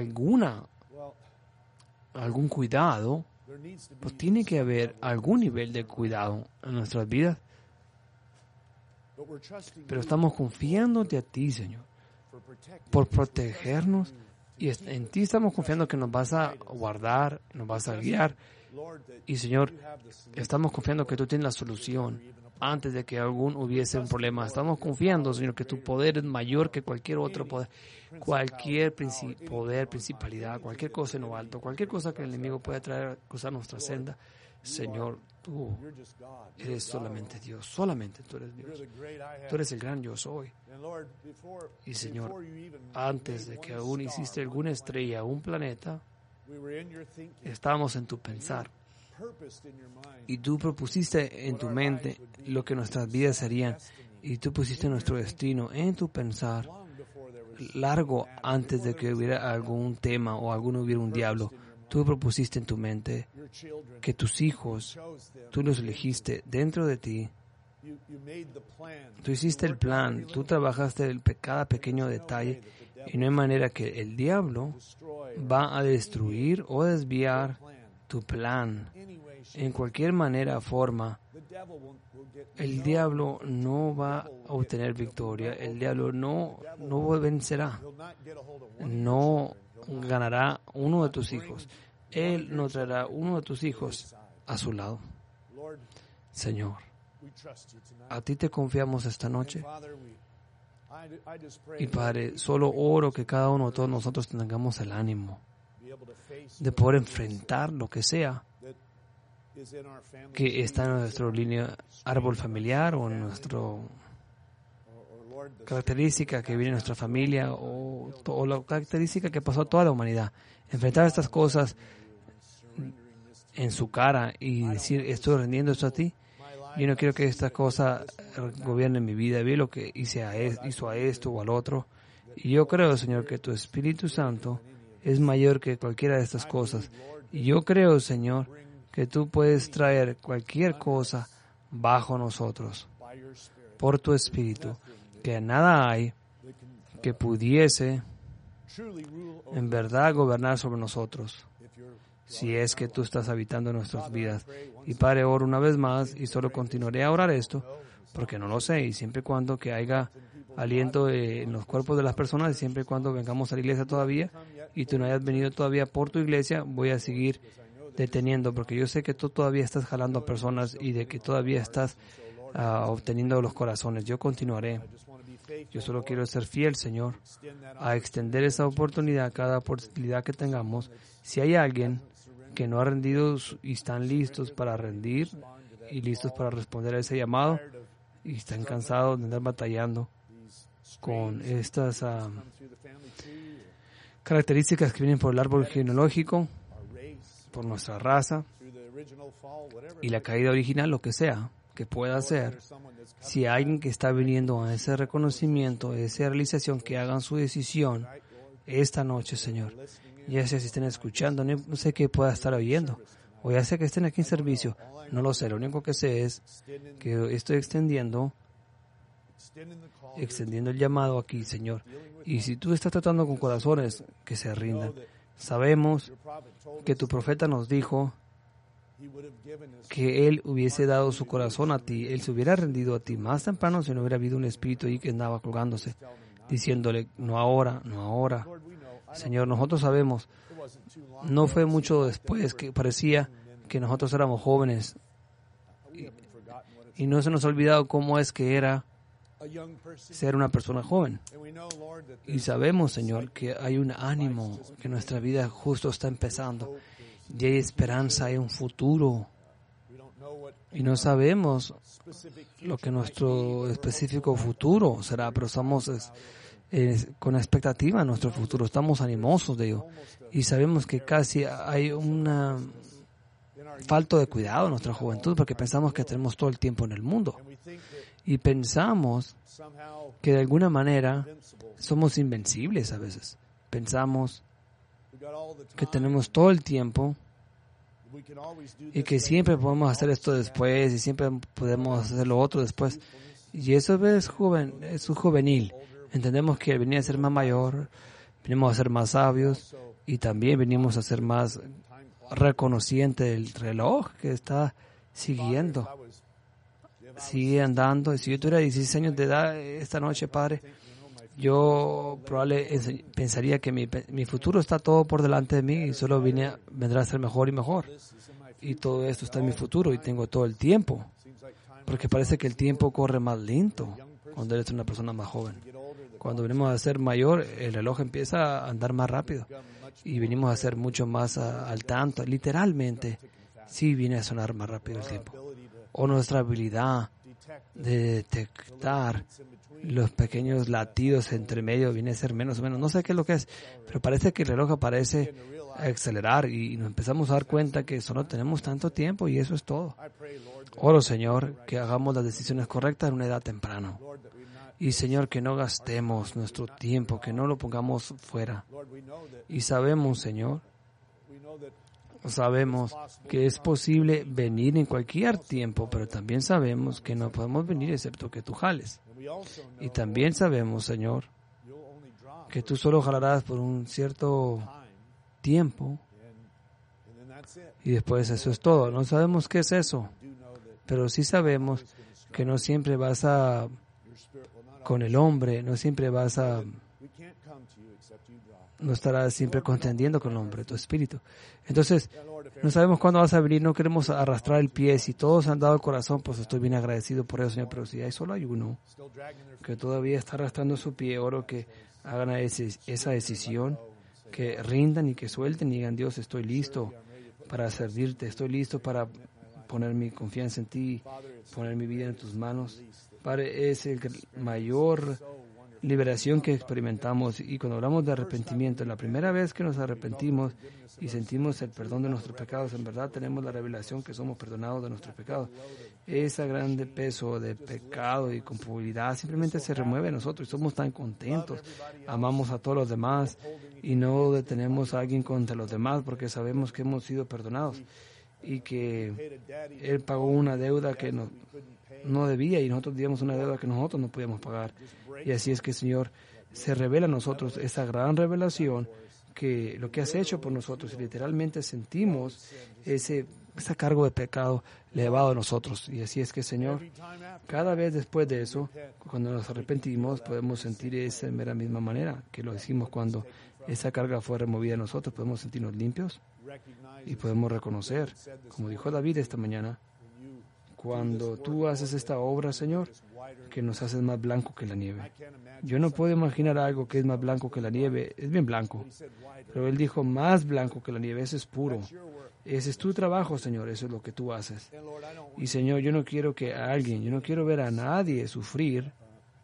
algún cuidado, pues tiene que haber algún nivel de cuidado en nuestras vidas. Pero estamos confiándote a ti, Señor, por protegernos, y en ti estamos confiando que nos vas a guardar, nos vas a guiar, Y Señor, estamos confiando que tú tienes la solución antes de que algún hubiese un problema. Estamos confiando, Señor, que tu poder es mayor que cualquier otro poder, cualquier poder, principalidad, cualquier cosa en lo alto, cualquier cosa que el enemigo pueda traer a cruzar nuestra senda. Señor, tú eres solamente Dios, solamente tú eres Dios. Tú eres el gran yo soy. Y Señor, antes de que aún hiciste alguna estrella, un planeta, estábamos en tu pensar. Y tú propusiste en tu mente lo que nuestras vidas serían. Y tú pusiste nuestro destino en tu pensar largo antes de que hubiera algún tema o hubiera un diablo. Tú propusiste en tu mente que tus hijos, tú los elegiste dentro de ti. Tú hiciste el plan, tú trabajaste cada pequeño detalle y no hay manera que el diablo va a destruir o desviar tu plan. En cualquier manera o forma, el diablo no va a obtener victoria, el diablo no vencerá, no ganará uno de tus hijos. Él no traerá uno de tus hijos a su lado. Señor, a ti te confiamos esta noche. Y Padre, solo oro que cada uno de todos nosotros tengamos el ánimo de poder enfrentar lo que sea que está en nuestra línea árbol familiar o en nuestra característica que viene de nuestra familia o la característica que pasó a toda la humanidad. Enfrentar estas cosas en su cara y decir, estoy rendiendo esto a ti. Yo no quiero que esta cosa gobierne mi vida. Vi lo que hizo a esto o al otro. Y yo creo, Señor, que tu Espíritu Santo es mayor que cualquiera de estas cosas. Y yo creo, Señor, que tú puedes traer cualquier cosa bajo nosotros por tu Espíritu, que nada hay que pudiese en verdad gobernar sobre nosotros, si es que tú estás habitando en nuestras vidas. Y Padre, oro una vez más y solo continuaré a orar esto, porque no lo sé, y siempre y cuando que haya aliento en los cuerpos de las personas, y siempre y cuando vengamos a la iglesia todavía, y tú no hayas venido todavía por tu iglesia, voy a seguir deteniendo, porque yo sé que tú todavía estás jalando a personas y de que todavía estás obteniendo los corazones. Yo continuaré. Yo solo quiero ser fiel, Señor, a extender esa oportunidad, cada oportunidad que tengamos. Si hay alguien que no ha rendido y están listos para rendir y listos para responder a ese llamado y están cansados de andar batallando con estas características que vienen por el árbol genealógico, por nuestra raza y la caída original, lo que sea que pueda ser, si hay alguien que está viniendo a ese reconocimiento, a esa realización, que hagan su decisión esta noche, Señor. Ya sea si estén escuchando, no sé qué pueda estar oyendo, o ya sea que estén aquí en servicio, no lo sé. Lo único que sé es que estoy extendiendo el llamado aquí, Señor. Y si tú estás tratando con corazones que se rindan, sabemos que tu profeta nos dijo que él hubiese dado su corazón a ti, él se hubiera rendido a ti más temprano si no hubiera habido un espíritu ahí que andaba colgándose, diciéndole, no ahora, no ahora. Señor, nosotros sabemos, no fue mucho después que parecía que nosotros éramos jóvenes y no se nos ha olvidado cómo es que era ser una persona joven. Y sabemos, Señor, que hay un ánimo, que nuestra vida justo está empezando y hay esperanza, hay un futuro. Y no sabemos lo que nuestro específico futuro será, pero estamos con expectativa en nuestro futuro, estamos animosos de ello. Y sabemos que casi hay una falta de cuidado en nuestra juventud porque pensamos que tenemos todo el tiempo en el mundo. Y pensamos que de alguna manera somos invencibles a veces. Pensamos que tenemos todo el tiempo y que siempre podemos hacer esto después y siempre podemos hacer lo otro después. Y eso es juvenil. Entendemos que venimos a ser más mayor, venimos a ser más sabios y también venimos a ser más reconocientes del reloj que está siguiendo. Sigue andando. Y si yo tuviera 16 años de edad esta noche, Padre, yo probablemente pensaría que mi futuro está todo por delante de mí y solo vendrá a ser mejor y mejor. y todo esto está en mi futuro y tengo todo el tiempo, porque parece que el tiempo corre más lento cuando eres una persona más joven. Cuando venimos a ser mayor, el reloj empieza a andar más rápido y venimos a ser mucho más al tanto. Literalmente, sí viene a sonar más rápido el tiempo. O nuestra habilidad de detectar los pequeños latidos entre medio viene a ser menos o menos. No sé qué es lo que es, pero parece que el reloj parece acelerar y nos empezamos a dar cuenta que solo tenemos tanto tiempo y eso es todo. Oro, Señor, que hagamos las decisiones correctas en una edad temprana. Y, Señor, que no gastemos nuestro tiempo, que no lo pongamos fuera. Y sabemos, Señor, que es posible venir en cualquier tiempo, pero también sabemos que no podemos venir excepto que tú jales. Y también sabemos, Señor, que tú solo jalarás por un cierto tiempo y después eso es todo. No sabemos qué es eso, pero sí sabemos que no siempre vas a con el hombre, no estarás siempre contendiendo con el hombre, tu espíritu. Entonces, no sabemos cuándo vas a venir, no queremos arrastrar el pie. Si todos han dado el corazón, pues estoy bien agradecido por eso, Señor. Pero si hay solo hay uno que todavía está arrastrando su pie, oro que hagan esa decisión, que rindan y que suelten y digan, Dios, estoy listo para servirte, estoy listo para poner mi confianza en ti, poner mi vida en tus manos. Padre, es el mayor liberación que experimentamos, y cuando hablamos de arrepentimiento, la primera vez que nos arrepentimos y sentimos el perdón de nuestros pecados, en verdad tenemos la revelación que somos perdonados de nuestros pecados. Ese grande peso de pecado y culpabilidad simplemente se remueve de nosotros y somos tan contentos, amamos a todos los demás y no detenemos a alguien contra los demás porque sabemos que hemos sido perdonados y que Él pagó una deuda que no debía y nosotros debíamos una deuda que nosotros no podíamos pagar. Y así es que, Señor, se revela a nosotros esa gran revelación que lo que has hecho por nosotros, y literalmente sentimos ese cargo de pecado elevado a nosotros. Y así es que, Señor, cada vez después de eso, cuando nos arrepentimos, podemos sentir esa de la misma manera que lo hicimos cuando esa carga fue removida de nosotros. Podemos sentirnos limpios y podemos reconocer, como dijo David esta mañana, cuando tú haces esta obra, Señor, que nos haces más blanco que la nieve. Yo no puedo imaginar algo que es más blanco que la nieve. Es bien blanco. Pero Él dijo más blanco que la nieve. Eso es puro. Ese es tu trabajo, Señor. Eso es lo que tú haces. Y, Señor, yo no quiero ver a nadie sufrir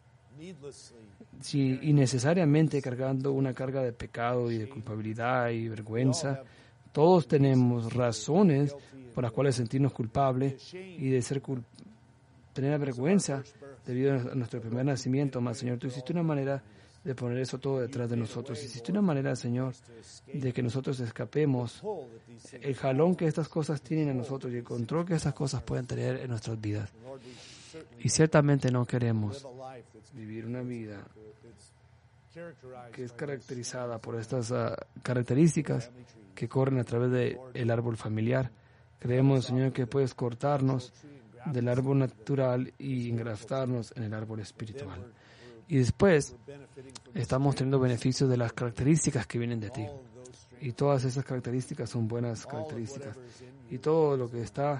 innecesariamente cargando una carga de pecado y de culpabilidad y vergüenza. Todos tenemos razones por las cuales sentirnos culpables y de tener vergüenza debido a nuestro primer nacimiento. Más, Señor, tú hiciste una manera de poner eso todo detrás de nosotros. Hiciste una manera, Señor, de que nosotros escapemos el jalón que estas cosas tienen en nosotros y el control que estas cosas pueden tener en nuestras vidas. Y ciertamente no queremos vivir una vida que es caracterizada por estas características que corren a través del árbol familiar. Creemos, Señor, que puedes cortarnos del árbol natural y engraftarnos en el árbol espiritual. Y después estamos teniendo beneficios de las características que vienen de ti. Y todas esas características son buenas características. Y todo lo que está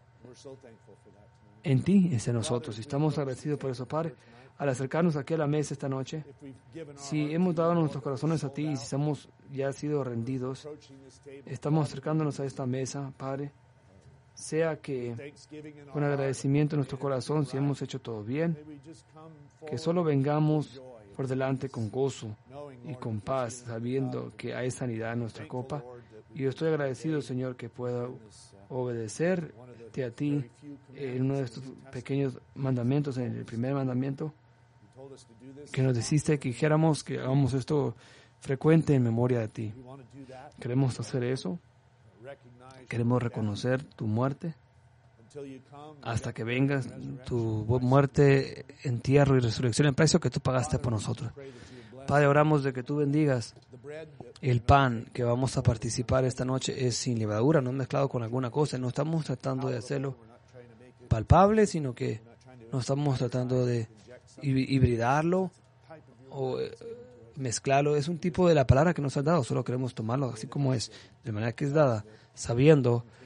en ti es en nosotros. Y estamos agradecidos por eso, Padre. Al acercarnos aquí a la mesa esta noche, si hemos dado nuestros corazones a ti y si hemos ya sido rendidos, estamos acercándonos a esta mesa, Padre. Sea que con agradecimiento en nuestro corazón, si hemos hecho todo bien, que solo vengamos por delante con gozo y con paz, sabiendo que hay sanidad en nuestra copa. Y yo estoy agradecido, Señor, que pueda obedecerte a ti en uno de estos pequeños mandamientos, en el primer mandamiento, que nos dijiste que dijéramos que hagamos esto frecuente en memoria de ti. Queremos hacer eso. Queremos reconocer tu muerte hasta que vengas, tu muerte, entierro y resurrección, el precio que tú pagaste por nosotros. Padre, oramos de que tú bendigas el pan que vamos a participar esta noche. Es sin levadura, no mezclado con alguna cosa. No estamos tratando de hacerlo palpable, sino que no estamos tratando de hibridarlo o mezclarlo. Es un tipo de la palabra que nos has dado, solo queremos tomarlo así como es, de manera que es dada, sabiendo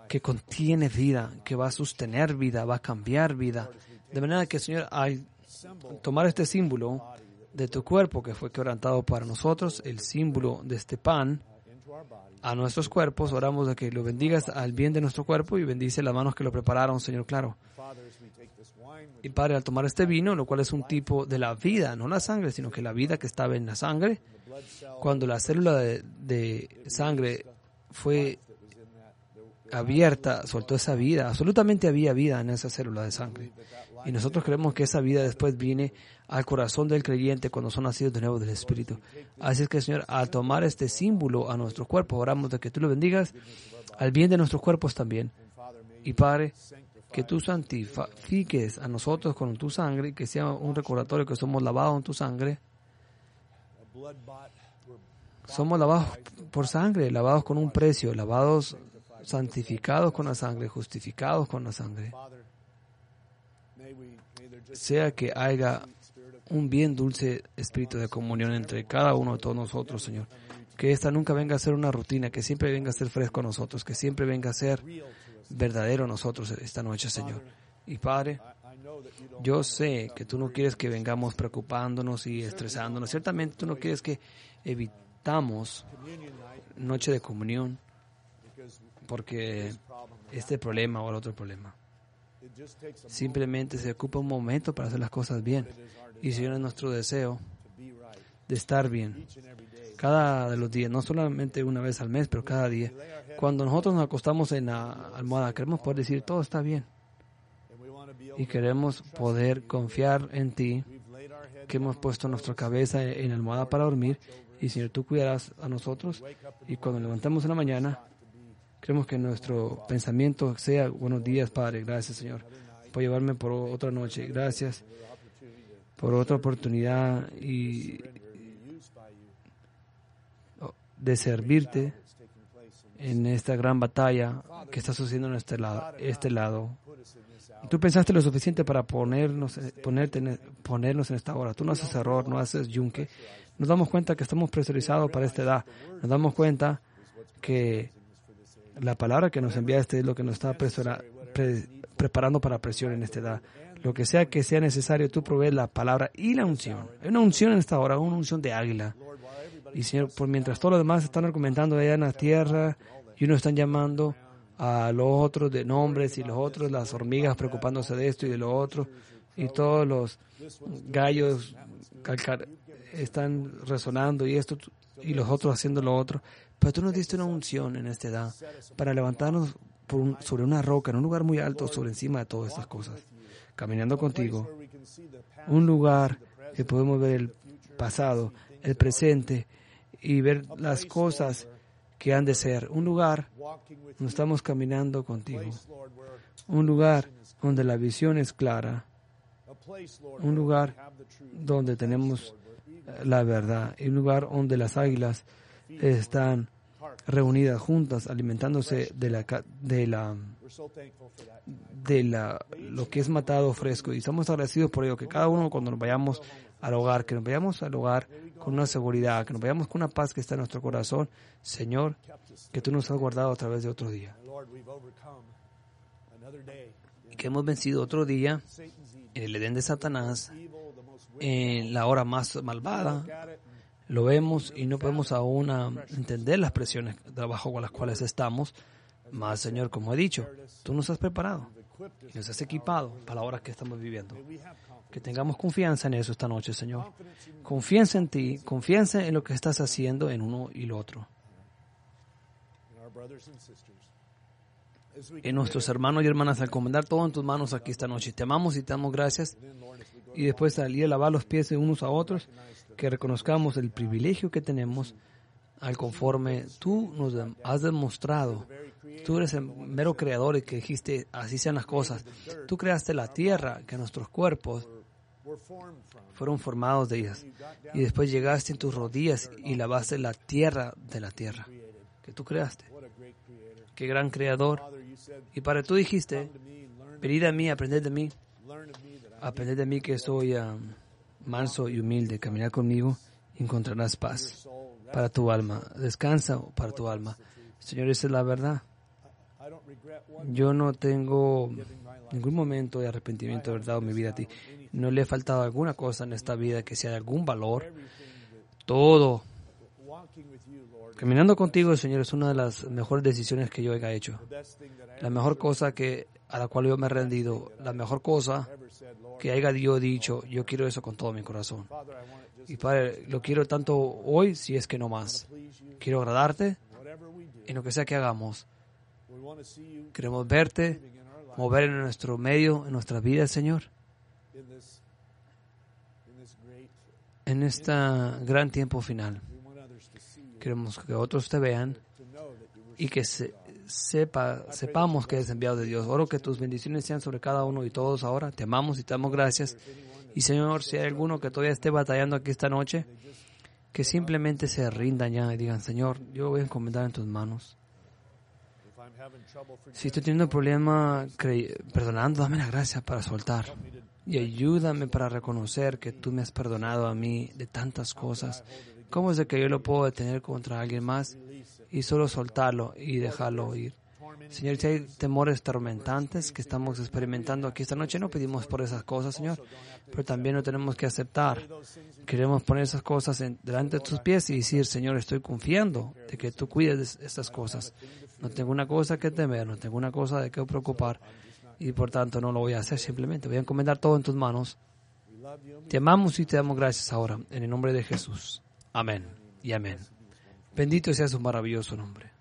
que contiene vida, que va a sostener vida, va a cambiar vida. De manera que, Señor, al tomar este símbolo de tu cuerpo que fue quebrantado para nosotros, el símbolo de este pan, a nuestros cuerpos, oramos de que lo bendigas al bien de nuestro cuerpo y bendice las manos que lo prepararon, Señor, claro. Y Padre, al tomar este vino, lo cual es un tipo de la vida, no la sangre, sino que la vida que estaba en la sangre, cuando la célula de sangre fue abierta, soltó esa vida, absolutamente había vida en esa célula de sangre. Y nosotros creemos que esa vida después viene al corazón del creyente cuando son nacidos de nuevo del Espíritu. Así es que, Señor, al tomar este símbolo a nuestro cuerpo, oramos de que tú lo bendigas al bien de nuestros cuerpos también. Y Padre, que tú santifiques a nosotros con tu sangre, que sea un recordatorio que somos lavados en tu sangre. Somos lavados por sangre, lavados con un precio, lavados, santificados con la sangre, justificados con la sangre. Sea que haya un bien dulce espíritu de comunión entre cada uno de todos nosotros, Señor. Que esta nunca venga a ser una rutina, que siempre venga a ser fresco a nosotros, que siempre venga a ser verdadero a nosotros esta noche, Señor. Y Padre, yo sé que tú no quieres que vengamos preocupándonos y estresándonos. Ciertamente tú no quieres que evitamos noche de comunión porque este problema o el otro problema. Simplemente se ocupa un momento para hacer las cosas bien. Y Señor, es nuestro deseo de estar bien cada de los días, no solamente una vez al mes, pero cada día. Cuando nosotros nos acostamos en la almohada, queremos poder decir, todo está bien. Y queremos poder confiar en ti, que hemos puesto nuestra cabeza en la almohada para dormir. Y Señor, tú cuidarás a nosotros. Y cuando levantamos en la mañana, queremos que nuestro pensamiento sea, buenos días, Padre. Gracias, Señor, por llevarme por otra noche. Gracias por otra oportunidad y de servirte en esta gran batalla que está sucediendo en este lado. Tú pensaste lo suficiente para ponernos en esta hora. Tú no haces error, no haces yunque. Nos damos cuenta que estamos presurizados para esta edad. Nos damos cuenta que la palabra que nos enviaste es lo que nos está preparando para presión en esta edad. Lo que sea necesario, tú provees la palabra y la unción. Hay una unción en esta hora, una unción de águila. Y Señor, por mientras todos los demás están argumentando allá en la tierra y unos están llamando a los otros de nombres y los otros, las hormigas preocupándose de esto y de lo otro, y todos los gallos están resonando y esto y los otros haciendo lo otro. Pero tú nos diste una unción en esta edad para levantarnos sobre una roca, en un lugar muy alto, sobre encima de todas estas cosas, caminando contigo. Un lugar que podemos ver el pasado, el presente y ver las cosas que han de ser. Un lugar donde estamos caminando contigo. Un lugar donde la visión es clara. Un lugar donde tenemos la verdad. Y un lugar donde las águilas están reunidas juntas, alimentándose lo que es matado fresco. Y estamos agradecidos por ello, que cada uno cuando nos vayamos al hogar, que nos vayamos al hogar con una seguridad, que nos vayamos con una paz que está en nuestro corazón. Señor, que tú nos has guardado a través de otro día. Y que hemos vencido otro día en el Edén de Satanás, en la hora más malvada. Lo vemos y no podemos aún entender las presiones bajo las cuales estamos. Mas, Señor, como he dicho, tú nos has preparado y nos has equipado para la hora que estamos viviendo. Que tengamos confianza en eso esta noche, Señor. Confianza en ti, confianza en lo que estás haciendo en uno y lo otro. En nuestros hermanos y hermanas, al encomendar todo en tus manos aquí esta noche. Te amamos y te damos gracias. Y después salir a lavar los pies de unos a otros, que reconozcamos el privilegio que tenemos al conforme tú nos has demostrado. Tú eres el mero creador y que dijiste, así sean las cosas. Tú creaste la tierra, que nuestros cuerpos fueron formados de ellas. Y después llegaste en tus rodillas y lavaste la tierra de la tierra que tú creaste. Qué gran creador. Y para tú dijiste, venid a mí, aprended de mí. Aprended de mí que soy manso y humilde. Caminar conmigo y encontrarás paz para tu alma. Descansa para tu alma. Señor, esa es la verdad. Yo no tengo ningún momento de arrepentimiento, de verdad, en mi vida a ti. No le he faltado alguna cosa en esta vida que sea de algún valor. Todo. Caminando contigo, Señor, es una de las mejores decisiones que yo haya hecho. La mejor cosa a la cual yo me he rendido, la mejor cosa que haya yo dicho, yo quiero eso con todo mi corazón. Y Padre, lo quiero tanto hoy, si es que no más. Quiero agradarte en lo que sea que hagamos. Queremos verte, mover en nuestro medio, en nuestras vidas, Señor. En este gran tiempo final. Queremos que otros te vean y que sepamos que eres enviado de Dios. Oro que tus bendiciones sean sobre cada uno y todos ahora. Te amamos y te damos gracias. Y Señor, si hay alguno que todavía esté batallando aquí esta noche, que simplemente se rindan ya y digan, Señor, yo voy a encomendar en tus manos. Si estoy teniendo un problema perdonando, dame la gracia para soltar. Y ayúdame para reconocer que tú me has perdonado a mí de tantas cosas. ¿Cómo es de que yo lo puedo detener contra alguien más y solo soltarlo y dejarlo ir? Señor, si hay temores tormentantes que estamos experimentando aquí esta noche, no pedimos por esas cosas, Señor, pero también lo tenemos que aceptar. Queremos poner esas cosas delante de tus pies y decir, Señor, estoy confiando de que tú cuides de estas cosas. No tengo una cosa que temer, no tengo una cosa de qué preocupar y por tanto no lo voy a hacer, simplemente voy a encomendar todo en tus manos. Te amamos y te damos gracias ahora, en el nombre de Jesús. Amén y amén. Bendito sea su maravilloso nombre.